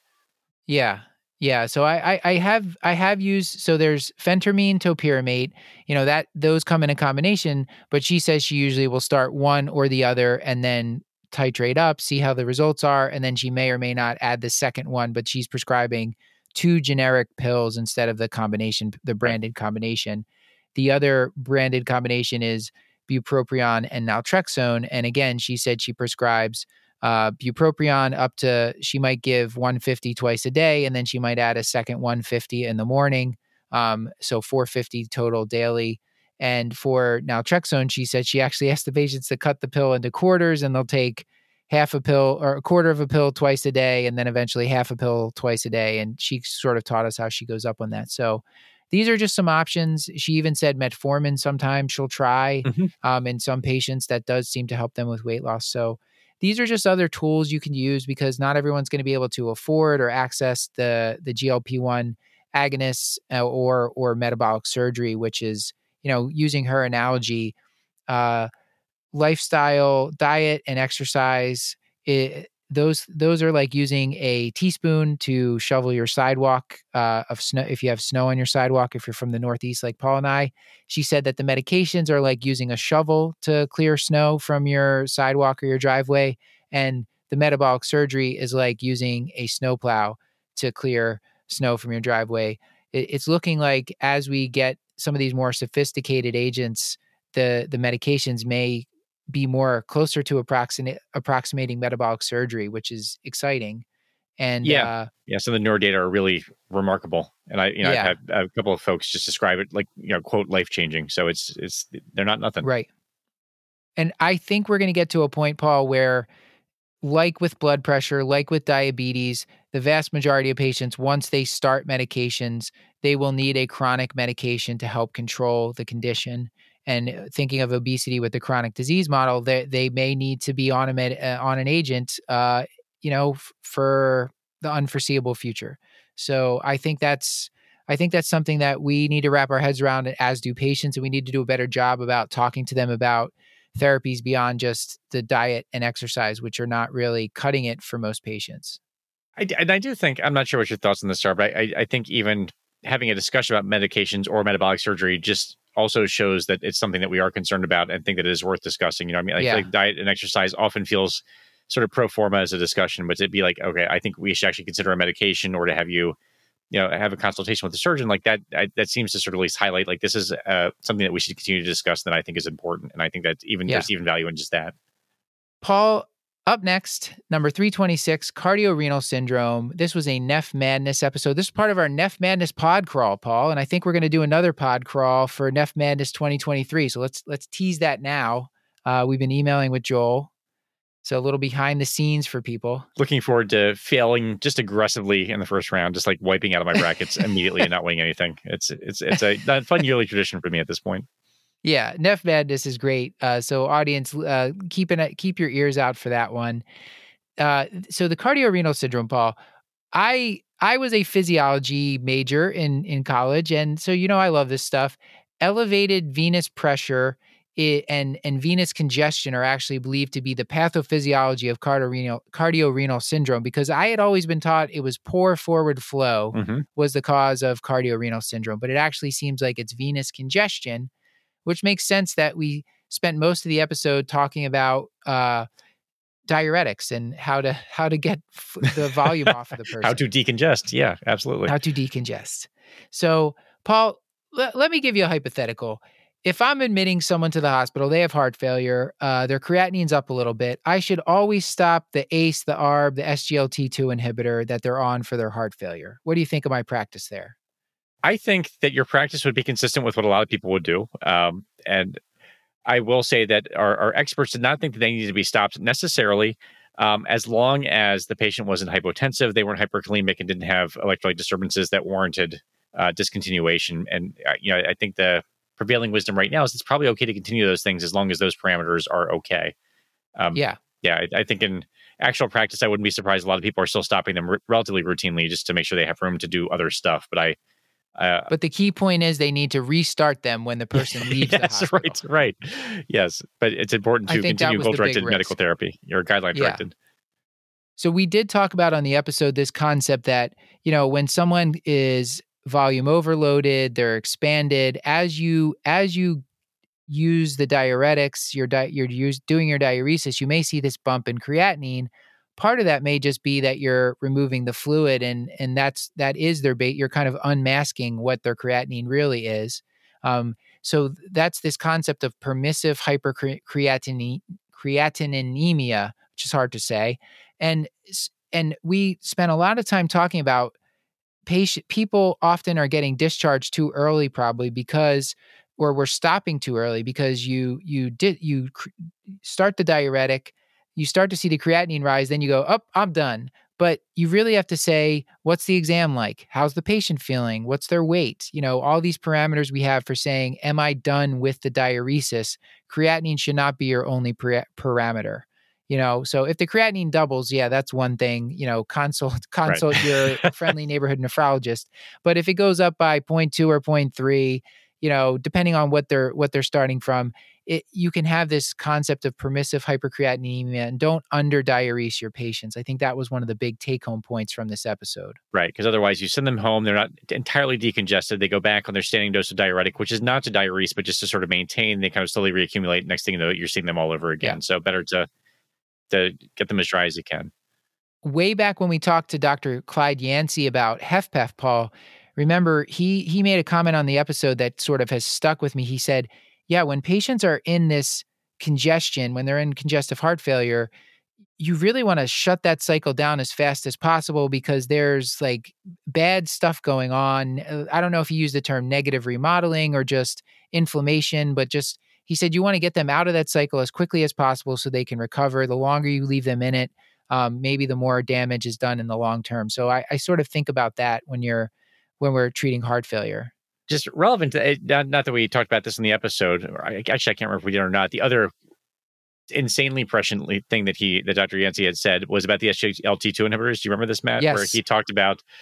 Yeah. So I have used, so there's phentermine, topiramate, that those come in a combination, but she says she usually will start one or the other and then titrate up, see how the results are. And then she may or may not add the second one, but she's prescribing 2 generic pills instead of the combination, the branded combination. The other branded combination is bupropion and naltrexone. And again, she said she prescribes bupropion up to, she might give 150 twice a day, and then she might add a second 150 in the morning. So 450 total daily. And for naltrexone, she said she actually asked the patients to cut the pill into quarters, and they'll take half a pill or a quarter of a pill twice a day, and then eventually half a pill twice a day. And she sort of taught us how she goes up on that. So these are just some options. She even said metformin sometimes she'll try in some patients. That does seem to help them with weight loss. So these are just other tools you can use, because not everyone's going to be able to afford or access the GLP-1 agonists or metabolic surgery, which is, using her analogy, lifestyle, diet, and exercise. Those are like using a teaspoon to shovel your sidewalk of snow. If you have snow on your sidewalk, if you're from the Northeast, like Paul and I, she said that the medications are like using a shovel to clear snow from your sidewalk or your driveway. And the metabolic surgery is like using a snowplow to clear snow from your driveway. It's looking like as we get some of these more sophisticated agents, the medications may be more closer to approximating metabolic surgery, which is exciting. And so the neuro data are really remarkable. And I've had a couple of folks just describe it like, quote, life-changing. So it's they're not nothing. Right. And I think we're going to get to a point, Paul, where like with blood pressure, like with diabetes, the vast majority of patients, once they start medications, they will need a chronic medication to help control the condition. And thinking of obesity with the chronic disease model, they may need to be on an agent, for the unforeseeable future. So I think that's something that we need to wrap our heads around, as do patients, and we need to do a better job about talking to them about therapies beyond just the diet and exercise, which are not really cutting it for most patients. I do think, I'm not sure what your thoughts on this are, but I think even having a discussion about medications or metabolic surgery just also shows that it's something that we are concerned about and think that it is worth discussing. You know, I mean, like diet and exercise often feels sort of pro forma as a discussion, but to be like, okay, I think we should actually consider a medication, or to have you know, have a consultation with the surgeon like that. That seems to sort of at least highlight like this is something that we should continue to discuss, that I think is important. And I think that there's even value in just that. Paul, up next, number 326, cardiorenal syndrome. This was a Neph Madness episode. This is part of our Neph Madness pod crawl, Paul, and I think we're going to do another pod crawl for Neph Madness 2023. So let's tease that now. We've been emailing with Joel, so a little behind the scenes for people. Looking forward to failing just aggressively in the first round, just like wiping out of my brackets immediately and not winning anything. It's a fun yearly tradition for me at this point. Yeah, Neph Madness is great. So audience, keep your ears out for that one. So the cardiorenal syndrome, Paul, I was a physiology major in college, and so I love this stuff. Elevated venous pressure and venous congestion are actually believed to be the pathophysiology of cardiorenal syndrome, because I had always been taught it was poor forward flow was the cause of cardiorenal syndrome, but it actually seems like it's venous congestion, which makes sense that we spent most of the episode talking about diuretics and how to get the volume off of the person. How to decongest. Yeah, absolutely. How to decongest. So, Paul, let me give you a hypothetical. If I'm admitting someone to the hospital, they have heart failure, their creatinine's up a little bit, I should always stop the ACE, the ARB, the SGLT2 inhibitor that they're on for their heart failure. What do you think of my practice there? I think that your practice would be consistent with what a lot of people would do. And I will say that our experts did not think that they needed to be stopped necessarily, as long as the patient wasn't hypotensive, they weren't hyperkalemic, and didn't have electrolyte disturbances that warranted discontinuation. And I think the prevailing wisdom right now is it's probably okay to continue those things as long as those parameters are okay. I think in actual practice, I wouldn't be surprised a lot of people are still stopping them relatively routinely just to make sure they have room to do other stuff. But but the key point is they need to restart them when the person leaves the hospital. Right. Yes, but it's important to continue goal-directed medical therapy, or guideline-directed. So we did talk about on the episode this concept that, when someone is volume overloaded, they're expanded, as you use the diuretics, you're doing your diuresis, you may see this bump in creatinine. Part of that may just be that you're removing the fluid, and that is their bait. You're kind of unmasking what their creatinine really is. So that's this concept of permissive hypercreatinemia, which is hard to say. And we spent a lot of time talking about people often are getting discharged too early, probably or we're stopping too early because you start the diuretic, you start to see the creatinine rise, then you go, oh, I'm done. But you really have to say, what's the exam like? How's the patient feeling? What's their weight? All these parameters we have for saying, am I done with the diuresis? Creatinine should not be your only parameter. So if the creatinine doubles, that's one thing, consult right. Your friendly neighborhood nephrologist. But if it goes up by 0.2 or 0.3, depending on what they're starting from, you can have this concept of permissive hypercreatinemia, and don't under-diurese your patients. I think that was one of the big take-home points from this episode. Right, because otherwise you send them home, they're not entirely decongested, they go back on their standing dose of diuretic, which is not to diurese, but just to sort of maintain, they kind of slowly reaccumulate. Next thing you know, you're seeing them all over again. Yeah. So better to get them as dry as you can. Way back when we talked to Dr. Clyde Yancey about HFpEF, Paul, remember he made a comment on the episode that sort of has stuck with me. He said, when patients are in this congestion, when they're in congestive heart failure, you really want to shut that cycle down as fast as possible, because there's like bad stuff going on. I don't know if he used the term negative remodeling or just inflammation, but he said you want to get them out of that cycle as quickly as possible so they can recover. The longer you leave them in it, maybe the more damage is done in the long term. So I sort of think about that when we're treating heart failure. Just relevant to, not that we talked about this in the episode, actually I can't remember if we did or not. The other insanely prescient thing that Dr. Yancey had said was about the SGLT2 inhibitors. Do you remember this, Matt? Yes. Where he talked about,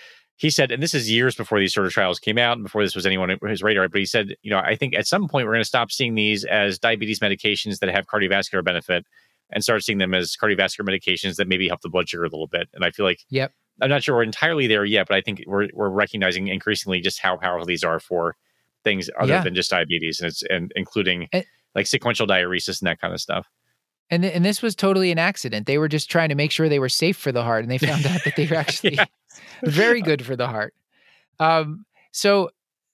he said, and this is years before these sort of trials came out and before this was anyone on his radar, but he said, I think at some point we're going to stop seeing these as diabetes medications that have cardiovascular benefit and start seeing them as cardiovascular medications that maybe help the blood sugar a little bit. And I feel like, Yep. I'm not sure we're entirely there yet, but I think we're recognizing increasingly just how powerful these are for things other than just diabetes, and including like sequential diuresis and that kind of stuff. And this was totally an accident. They were just trying to make sure they were safe for the heart, and they found out that they were actually very good for the heart. So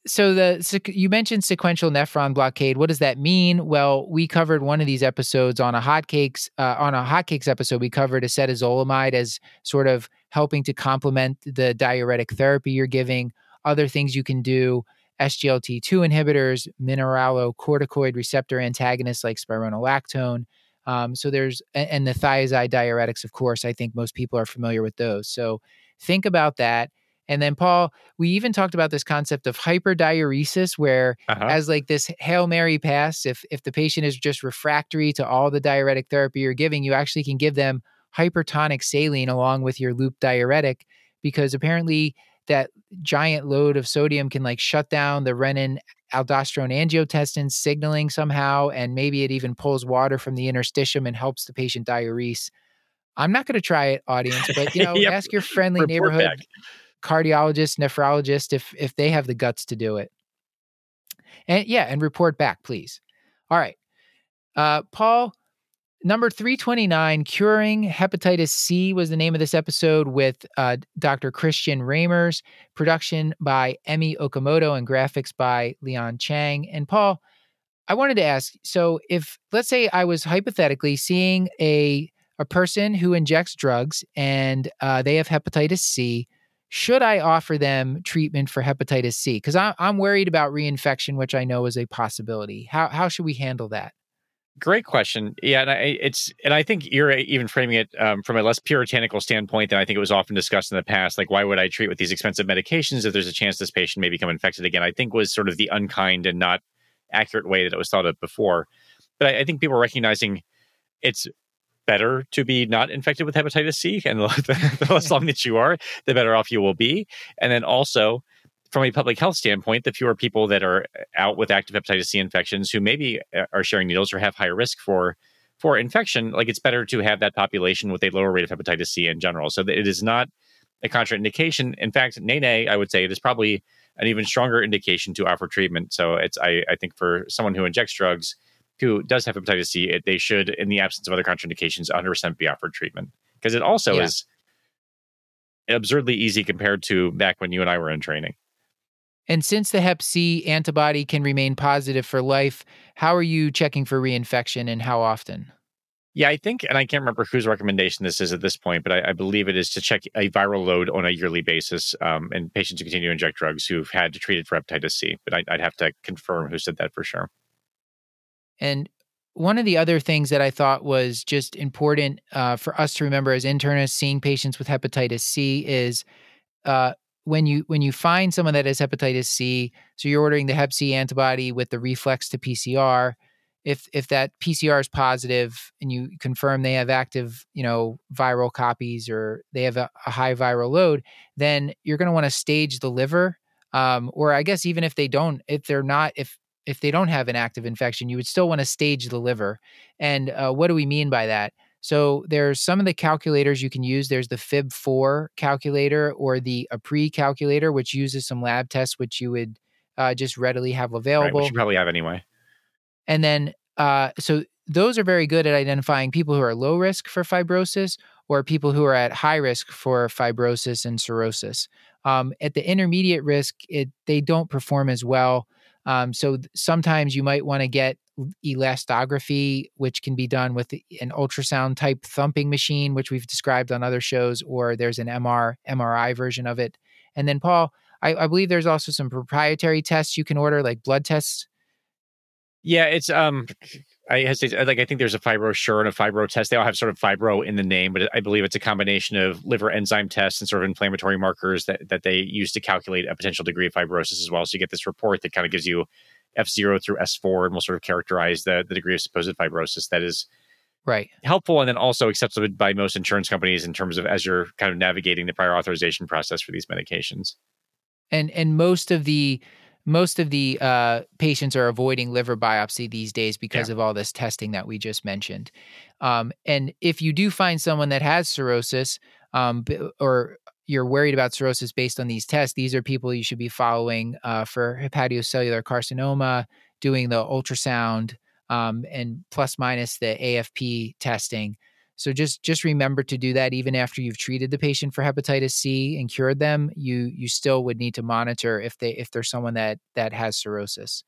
you mentioned sequential nephron blockade. What does that mean? Well, we covered one of these episodes on a hotcakes episode. We covered acetazolamide as sort of helping to complement the diuretic therapy you're giving. Other things you can do: SGLT2 inhibitors, mineralocorticoid receptor antagonists like spironolactone. So there's, and the thiazide diuretics, of course. I think most people are familiar with those. So think about that. And then, Paul, we even talked about this concept of hyperdiuresis, where as like this Hail Mary pass, if the patient is just refractory to all the diuretic therapy you're giving, you actually can give them hypertonic saline along with your loop diuretic, because apparently that giant load of sodium can like shut down the renin-aldosterone angiotensin signaling somehow, and maybe it even pulls water from the interstitium and helps the patient diurese. I'm not going to try it, audience, but ask your friendly neighborhood cardiologist, nephrologist, if they have the guts to do it. And report back, please. All right. Paul, number 329, Curing Hepatitis C was the name of this episode with Dr. Christian Ramers, production by Emi Okamoto and graphics by Leon Chang. And Paul, I wanted to ask, so if, let's say I was hypothetically seeing a person who injects drugs and they have hepatitis C, should I offer them treatment for hepatitis C? Because I'm worried about reinfection, which I know is a possibility. How should we handle that? Great question. Yeah, and I think you're even framing it from a less puritanical standpoint than I think it was often discussed in the past. Like, why would I treat with these expensive medications if there's a chance this patient may become infected again? I think was sort of the unkind and not accurate way that it was thought of before. But I think people are recognizing it's better to be not infected with hepatitis C, and the less long that you are, the better off you will be. And then also, from a public health standpoint, the fewer people that are out with active hepatitis C infections who maybe are sharing needles or have higher risk for infection, like it's better to have that population with a lower rate of hepatitis C in general. So that it is not a contraindication. In fact, nay, I would say it is probably an even stronger indication to offer treatment. So I think for someone who injects drugs who does have hepatitis C, they should, in the absence of other contraindications, 100% be offered treatment. Because it also is absurdly easy compared to back when you and I were in training. And since the Hep C antibody can remain positive for life, how are you checking for reinfection and how often? Yeah, I think, and I can't remember whose recommendation this is at this point, but I believe it is to check a viral load on a yearly basis in patients who continue to inject drugs who've had to treat it for hepatitis C. But I'd have to confirm who said that for sure. And one of the other things that I thought was just important for us to remember as internists seeing patients with hepatitis C is when you find someone that has hepatitis C, so you're ordering the Hep C antibody with the reflex to PCR. If that PCR is positive and you confirm they have active, viral copies or they have a high viral load, then you're going to want to stage the liver. Or I guess even if they don't have an active infection, you would still want to stage the liver. And what do we mean by that? So there's some of the calculators you can use. There's the FIB4 calculator or the APRI calculator, which uses some lab tests, which you would just readily have available. Right, which you probably have anyway. And then, so those are very good at identifying people who are low risk for fibrosis or people who are at high risk for fibrosis and cirrhosis. At the intermediate risk, they don't perform as well. So sometimes you might want to get elastography, which can be done with an ultrasound type thumping machine, which we've described on other shows, or there's an MRI version of it. And then, Paul, I believe there's also some proprietary tests you can order, like blood tests. Yeah, it's I hesitate. I think there's a FibroSure and a Fibro test. They all have sort of fibro in the name, but I believe it's a combination of liver enzyme tests and sort of inflammatory markers that they use to calculate a potential degree of fibrosis as well. So you get this report that kind of gives you F0 through S4 and will sort of characterize the degree of supposed fibrosis that is Right. helpful and then also accepted by most insurance companies in terms of as you're kind of navigating the prior authorization process for these medications. And most of the patients are avoiding liver biopsy these days because of all this testing that we just mentioned. And if you do find someone that has cirrhosis, or you're worried about cirrhosis based on these tests, these are people you should be following for hepatocellular carcinoma, doing the ultrasound, and plus minus the AFP testing. So just remember to do that even after you've treated the patient for hepatitis C and cured them. You still would need to monitor if there's someone that has cirrhosis.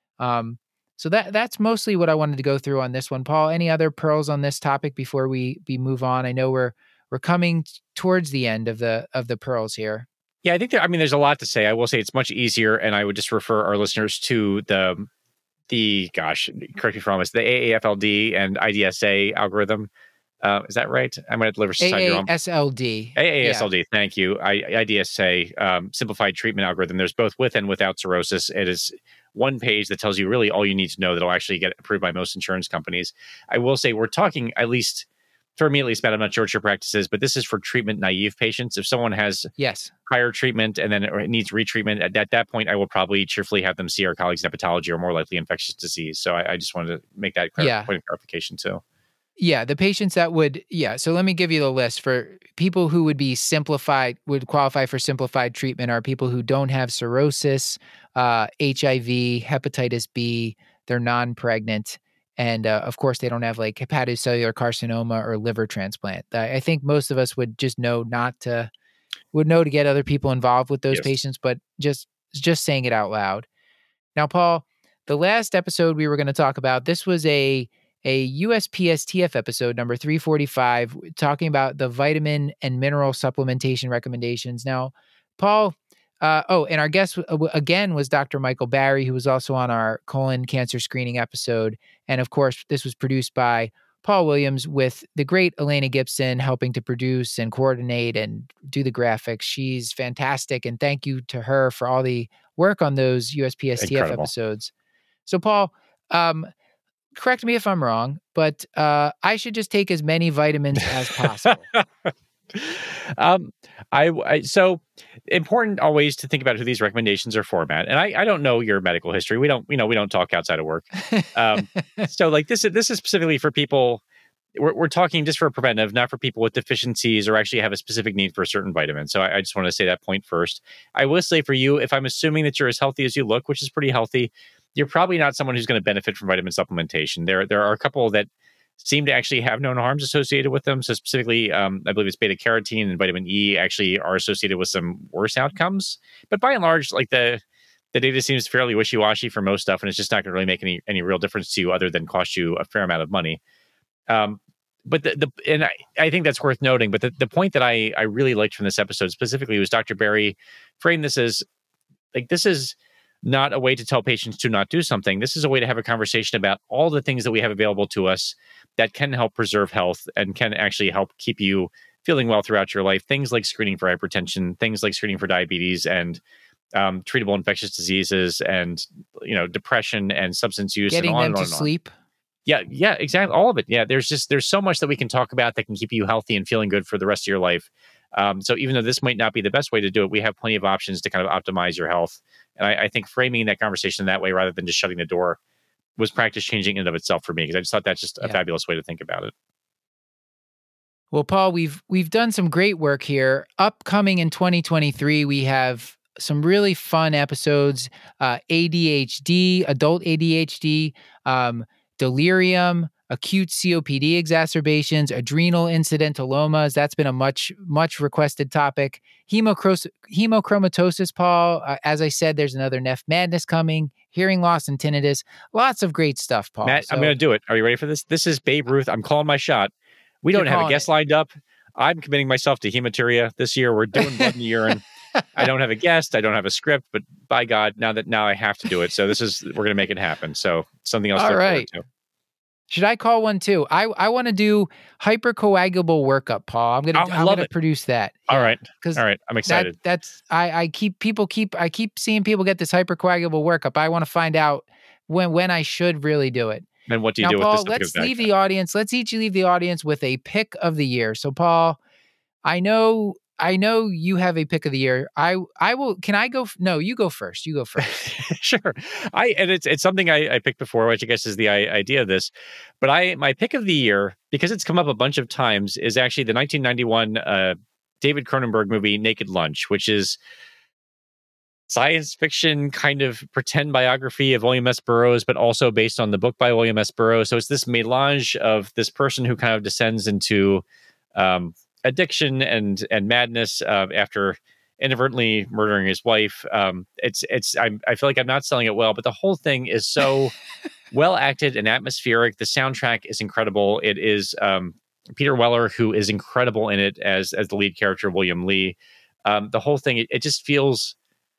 So that's mostly what I wanted to go through on this one. Paul, any other pearls on this topic before we move on? I know we're coming towards the end of the pearls here. Yeah, I think there's a lot to say. I will say it's much easier, and I would just refer our listeners to the correct me if I'm wrong, the AAFLD and IDSA algorithm. Is that right? I'm going to deliver AASLD. AASLD. Yeah. Thank you. IDSA, simplified treatment algorithm. There's both with and without cirrhosis. It is one page that tells you really all you need to know that'll actually get approved by most insurance companies. I will say we're talking, at least for me, Matt, I'm not sure what your practice is, but this is for treatment naive patients. If someone has prior treatment and then it needs retreatment, at that point, I will probably cheerfully have them see our colleagues in hepatology or more likely infectious disease. So I just wanted to make that point of clarification too. Yeah, the patients that would, so let me give you the list for people who would qualify for simplified treatment are people who don't have cirrhosis, HIV, hepatitis B, they're non-pregnant, and of course they don't have like hepatocellular carcinoma or liver transplant. I think most of us would just know to get other people involved with those patients, but just saying it out loud. Now, Paul, the last episode we were going to talk about, this was a USPSTF episode number 345, talking about the vitamin and mineral supplementation recommendations. Now, Paul, and our guest again was Dr. Michael Barry, who was also on our colon cancer screening episode. And of course, this was produced by Paul Williams with the great Elena Gibson helping to produce and coordinate and do the graphics. She's fantastic. And thank you to her for all the work on those USPSTF episodes. So, Paul, correct me if I'm wrong, but I should just take as many vitamins as possible. So important always to think about who these recommendations are for, Matt. And I don't know your medical history. We don't talk outside of work. So like this is specifically for people. We're talking just for preventive, not for people with deficiencies or actually have a specific need for a certain vitamin. So I just want to say that point first. I will say for you, if I'm assuming that you're as healthy as you look, which is pretty healthy, you're probably not someone who's going to benefit from vitamin supplementation. There are a couple that seem to actually have known harms associated with them. So specifically, I believe it's beta carotene and vitamin E actually are associated with some worse outcomes. But by and large, like the data seems fairly wishy-washy for most stuff, and it's just not going to really make any real difference to you other than cost you a fair amount of money. But I think that's worth noting. But the point that I really liked from this episode specifically was Dr. Barry framed this as like, this is not a way to tell patients to not do something. This is a way to have a conversation about all the things that we have available to us that can help preserve health and can actually help keep you feeling well throughout your life. Things like screening for hypertension, things like screening for diabetes and treatable infectious diseases and, depression and substance use. Getting and on them and on to and on. sleep. Yeah, exactly. All of it. Yeah, there's so much that we can talk about that can keep you healthy and feeling good for the rest of your life. So even though this might not be the best way to do it, we have plenty of options to kind of optimize your health. And I think framing that conversation that way rather than just shutting the door was practice changing in and of itself for me, because I just thought that's just a fabulous way to think about it. Well, Paul, we've done some great work here. Upcoming in 2023, we have some really fun episodes, ADHD, adult ADHD, delirium, acute COPD exacerbations, adrenal incidentalomas. That's been a much requested topic. Hemochromatosis, Paul. As I said, there's another Neph Madness coming. Hearing loss and tinnitus. Lots of great stuff, Paul. Matt, I'm going to do it. Are you ready for this? This is Babe Ruth. I'm calling my shot. We don't have a guest lined up. I'm committing myself to hematuria this year. We're doing blood in the urine. I don't have a guest. I don't have a script, but by God, now I have to do it. So we're going to make it happen. So something else to look forward to. Should I call one too? I want to do hypercoagulable workup, Paul. I'm gonna produce that. Yeah. All right. I'm excited. I keep seeing people get this hypercoagulable workup. I want to find out when I should really do it. And what do you Now, do Paul, with this? let's each leave the audience with a pick of the year. So, Paul, I know you have a pick of the year. I will. Can I go? No, you go first. You go first. Sure. It's something I picked before, which I guess is the idea of this. But my pick of the year, because it's come up a bunch of times, is actually the 1991 David Cronenberg movie Naked Lunch, which is science fiction kind of pretend biography of William S. Burroughs, but also based on the book by William S. Burroughs. So it's this melange of this person who kind of descends into addiction and madness after inadvertently murdering his wife. I feel like I'm not selling it well, but the whole thing is so well acted and atmospheric. The soundtrack is incredible. It is Peter Weller, who is incredible in it as the lead character, William Lee. The whole thing, it just feels.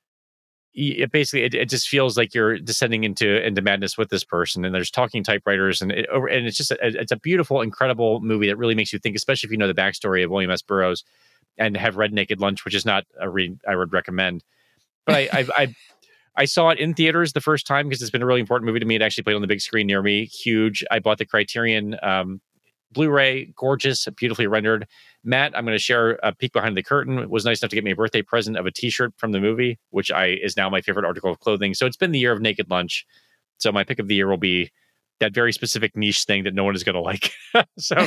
It just feels like you're descending into madness with this person, and there's talking typewriters, and it's just it's a beautiful, incredible movie that really makes you think, especially if you know the backstory of William S. Burroughs and have read Naked Lunch, which is not a read I would recommend. But I saw it in theaters the first time because it's been a really important movie to me. It actually played on the big screen near me, huge. I bought the Criterion Blu-ray, gorgeous, beautifully rendered. Matt, I'm going to share a peek behind the curtain. It was nice enough to get me a birthday present of a T-shirt from the movie, which is now my favorite article of clothing. So it's been the year of Naked Lunch. So my pick of the year will be that very specific niche thing that no one is going to like. so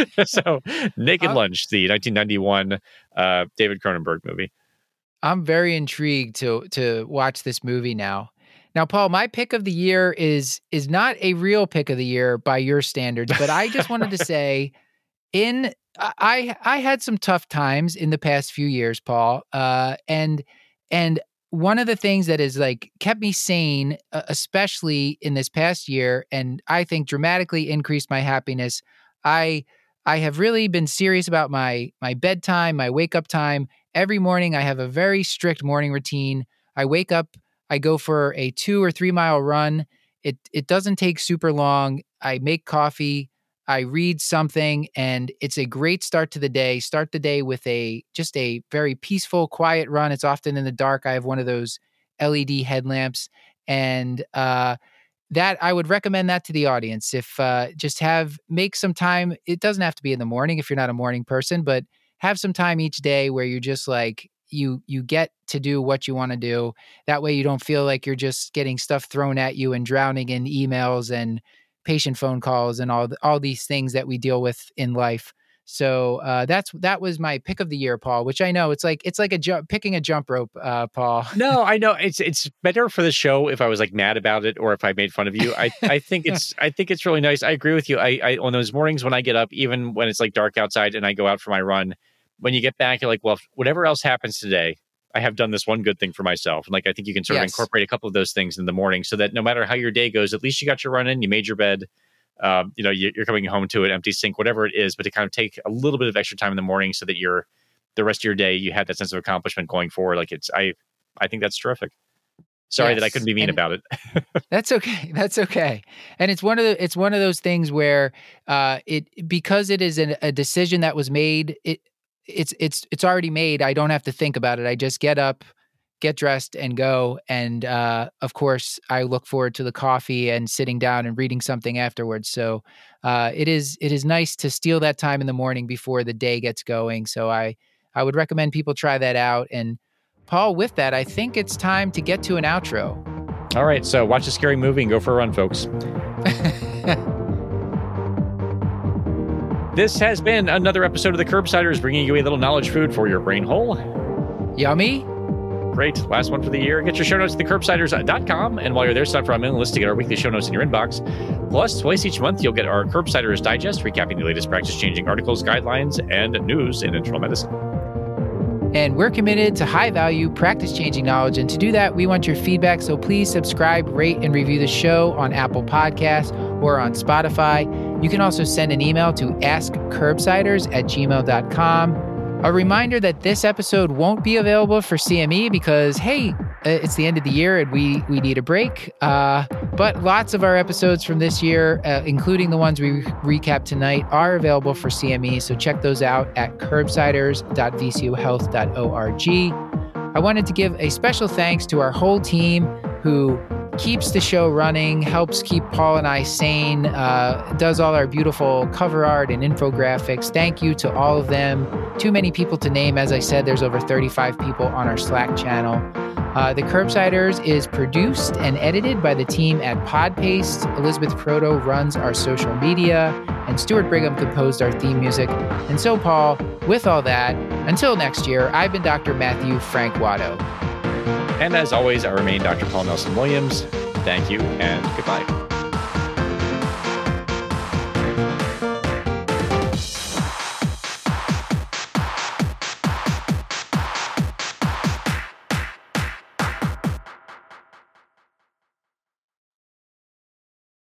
Naked Lunch, the 1991 David Cronenberg movie. I'm very intrigued to watch this movie now. Now, Paul, my pick of the year is not a real pick of the year by your standards, but I just wanted to say, I had some tough times in the past few years, Paul, and one of the things that has like kept me sane, especially in this past year, and I think dramatically increased my happiness. I have really been serious about my bedtime, my wake up time. Every morning, I have a very strict morning routine. I wake up. I go for a 2 or 3 mile run. It doesn't take super long. I make coffee. I read something, and it's a great start to the day. Start the day with just a very peaceful, quiet run. It's often in the dark. I have one of those LED headlamps, and that I would recommend that to the audience. If make some time. It doesn't have to be in the morning if you're not a morning person, but have some time each day where you're just like, you get to do what you want to do. That way you don't feel like you're just getting stuff thrown at you and drowning in emails and patient phone calls and all these things that we deal with in life. So that was my pick of the year, Paul, which I know it's like picking a jump rope, Paul. No, I know it's better for the show if I was like mad about it or if I made fun of you. I think it's really nice. I agree with you. I on those mornings when I get up, even when it's like dark outside and I go out for my run, when you get back, you're like, well, whatever else happens today, I have done this one good thing for myself. And like, I think you can sort of incorporate a couple of those things in the morning so that no matter how your day goes, at least you got your run in, you made your bed, you're coming home to an empty sink, whatever it is, but to kind of take a little bit of extra time in the morning so that the rest of your day, you had that sense of accomplishment going forward. Like I think that's terrific. Sorry that I couldn't be mean about it. That's okay. That's okay. And it's one of those things where because it is a decision that was made, it's already made. I don't have to think about it. I just get up, get dressed, and go. And of course, I look forward to the coffee and sitting down and reading something afterwards. So it is nice to steal that time in the morning before the day gets going. So I would recommend people try that out. And Paul, with that, I think it's time to get to an outro. All right. So watch a scary movie and go for a run, folks. This has been another episode of The Curbsiders, bringing you a little knowledge food for your brain hole. Yummy. Great. Last one for the year. Get your show notes at thecurbsiders.com. And while you're there, sign up for our mailing list to get our weekly show notes in your inbox. Plus, twice each month, you'll get our Curbsiders Digest, recapping the latest practice-changing articles, guidelines, and news in internal medicine. And we're committed to high-value, practice-changing knowledge. And to do that, we want your feedback. So please subscribe, rate, and review the show on Apple Podcasts or on Spotify. You can also send an email to askcurbsiders@gmail.com. A reminder that this episode won't be available for CME because, hey, it's the end of the year and we need a break. But lots of our episodes from this year, including the ones we recap tonight, are available for CME. So check those out at curbsiders.vcohealth.org. I wanted to give a special thanks to our whole team who keeps the show running, helps keep Paul and I sane, does all our beautiful cover art and infographics. Thank you to all of them. Too many people to name. As I said, there's over 35 people on our Slack channel. The Curbsiders is produced and edited by the team at Podpaste. Elizabeth Proto runs our social media, and Stuart Brigham composed our theme music. And so, Paul, with all that, until next year, I've been Dr. Matthew Frank Watto. And as always, I remain Dr. Paul Nelson Williams. Thank you and goodbye.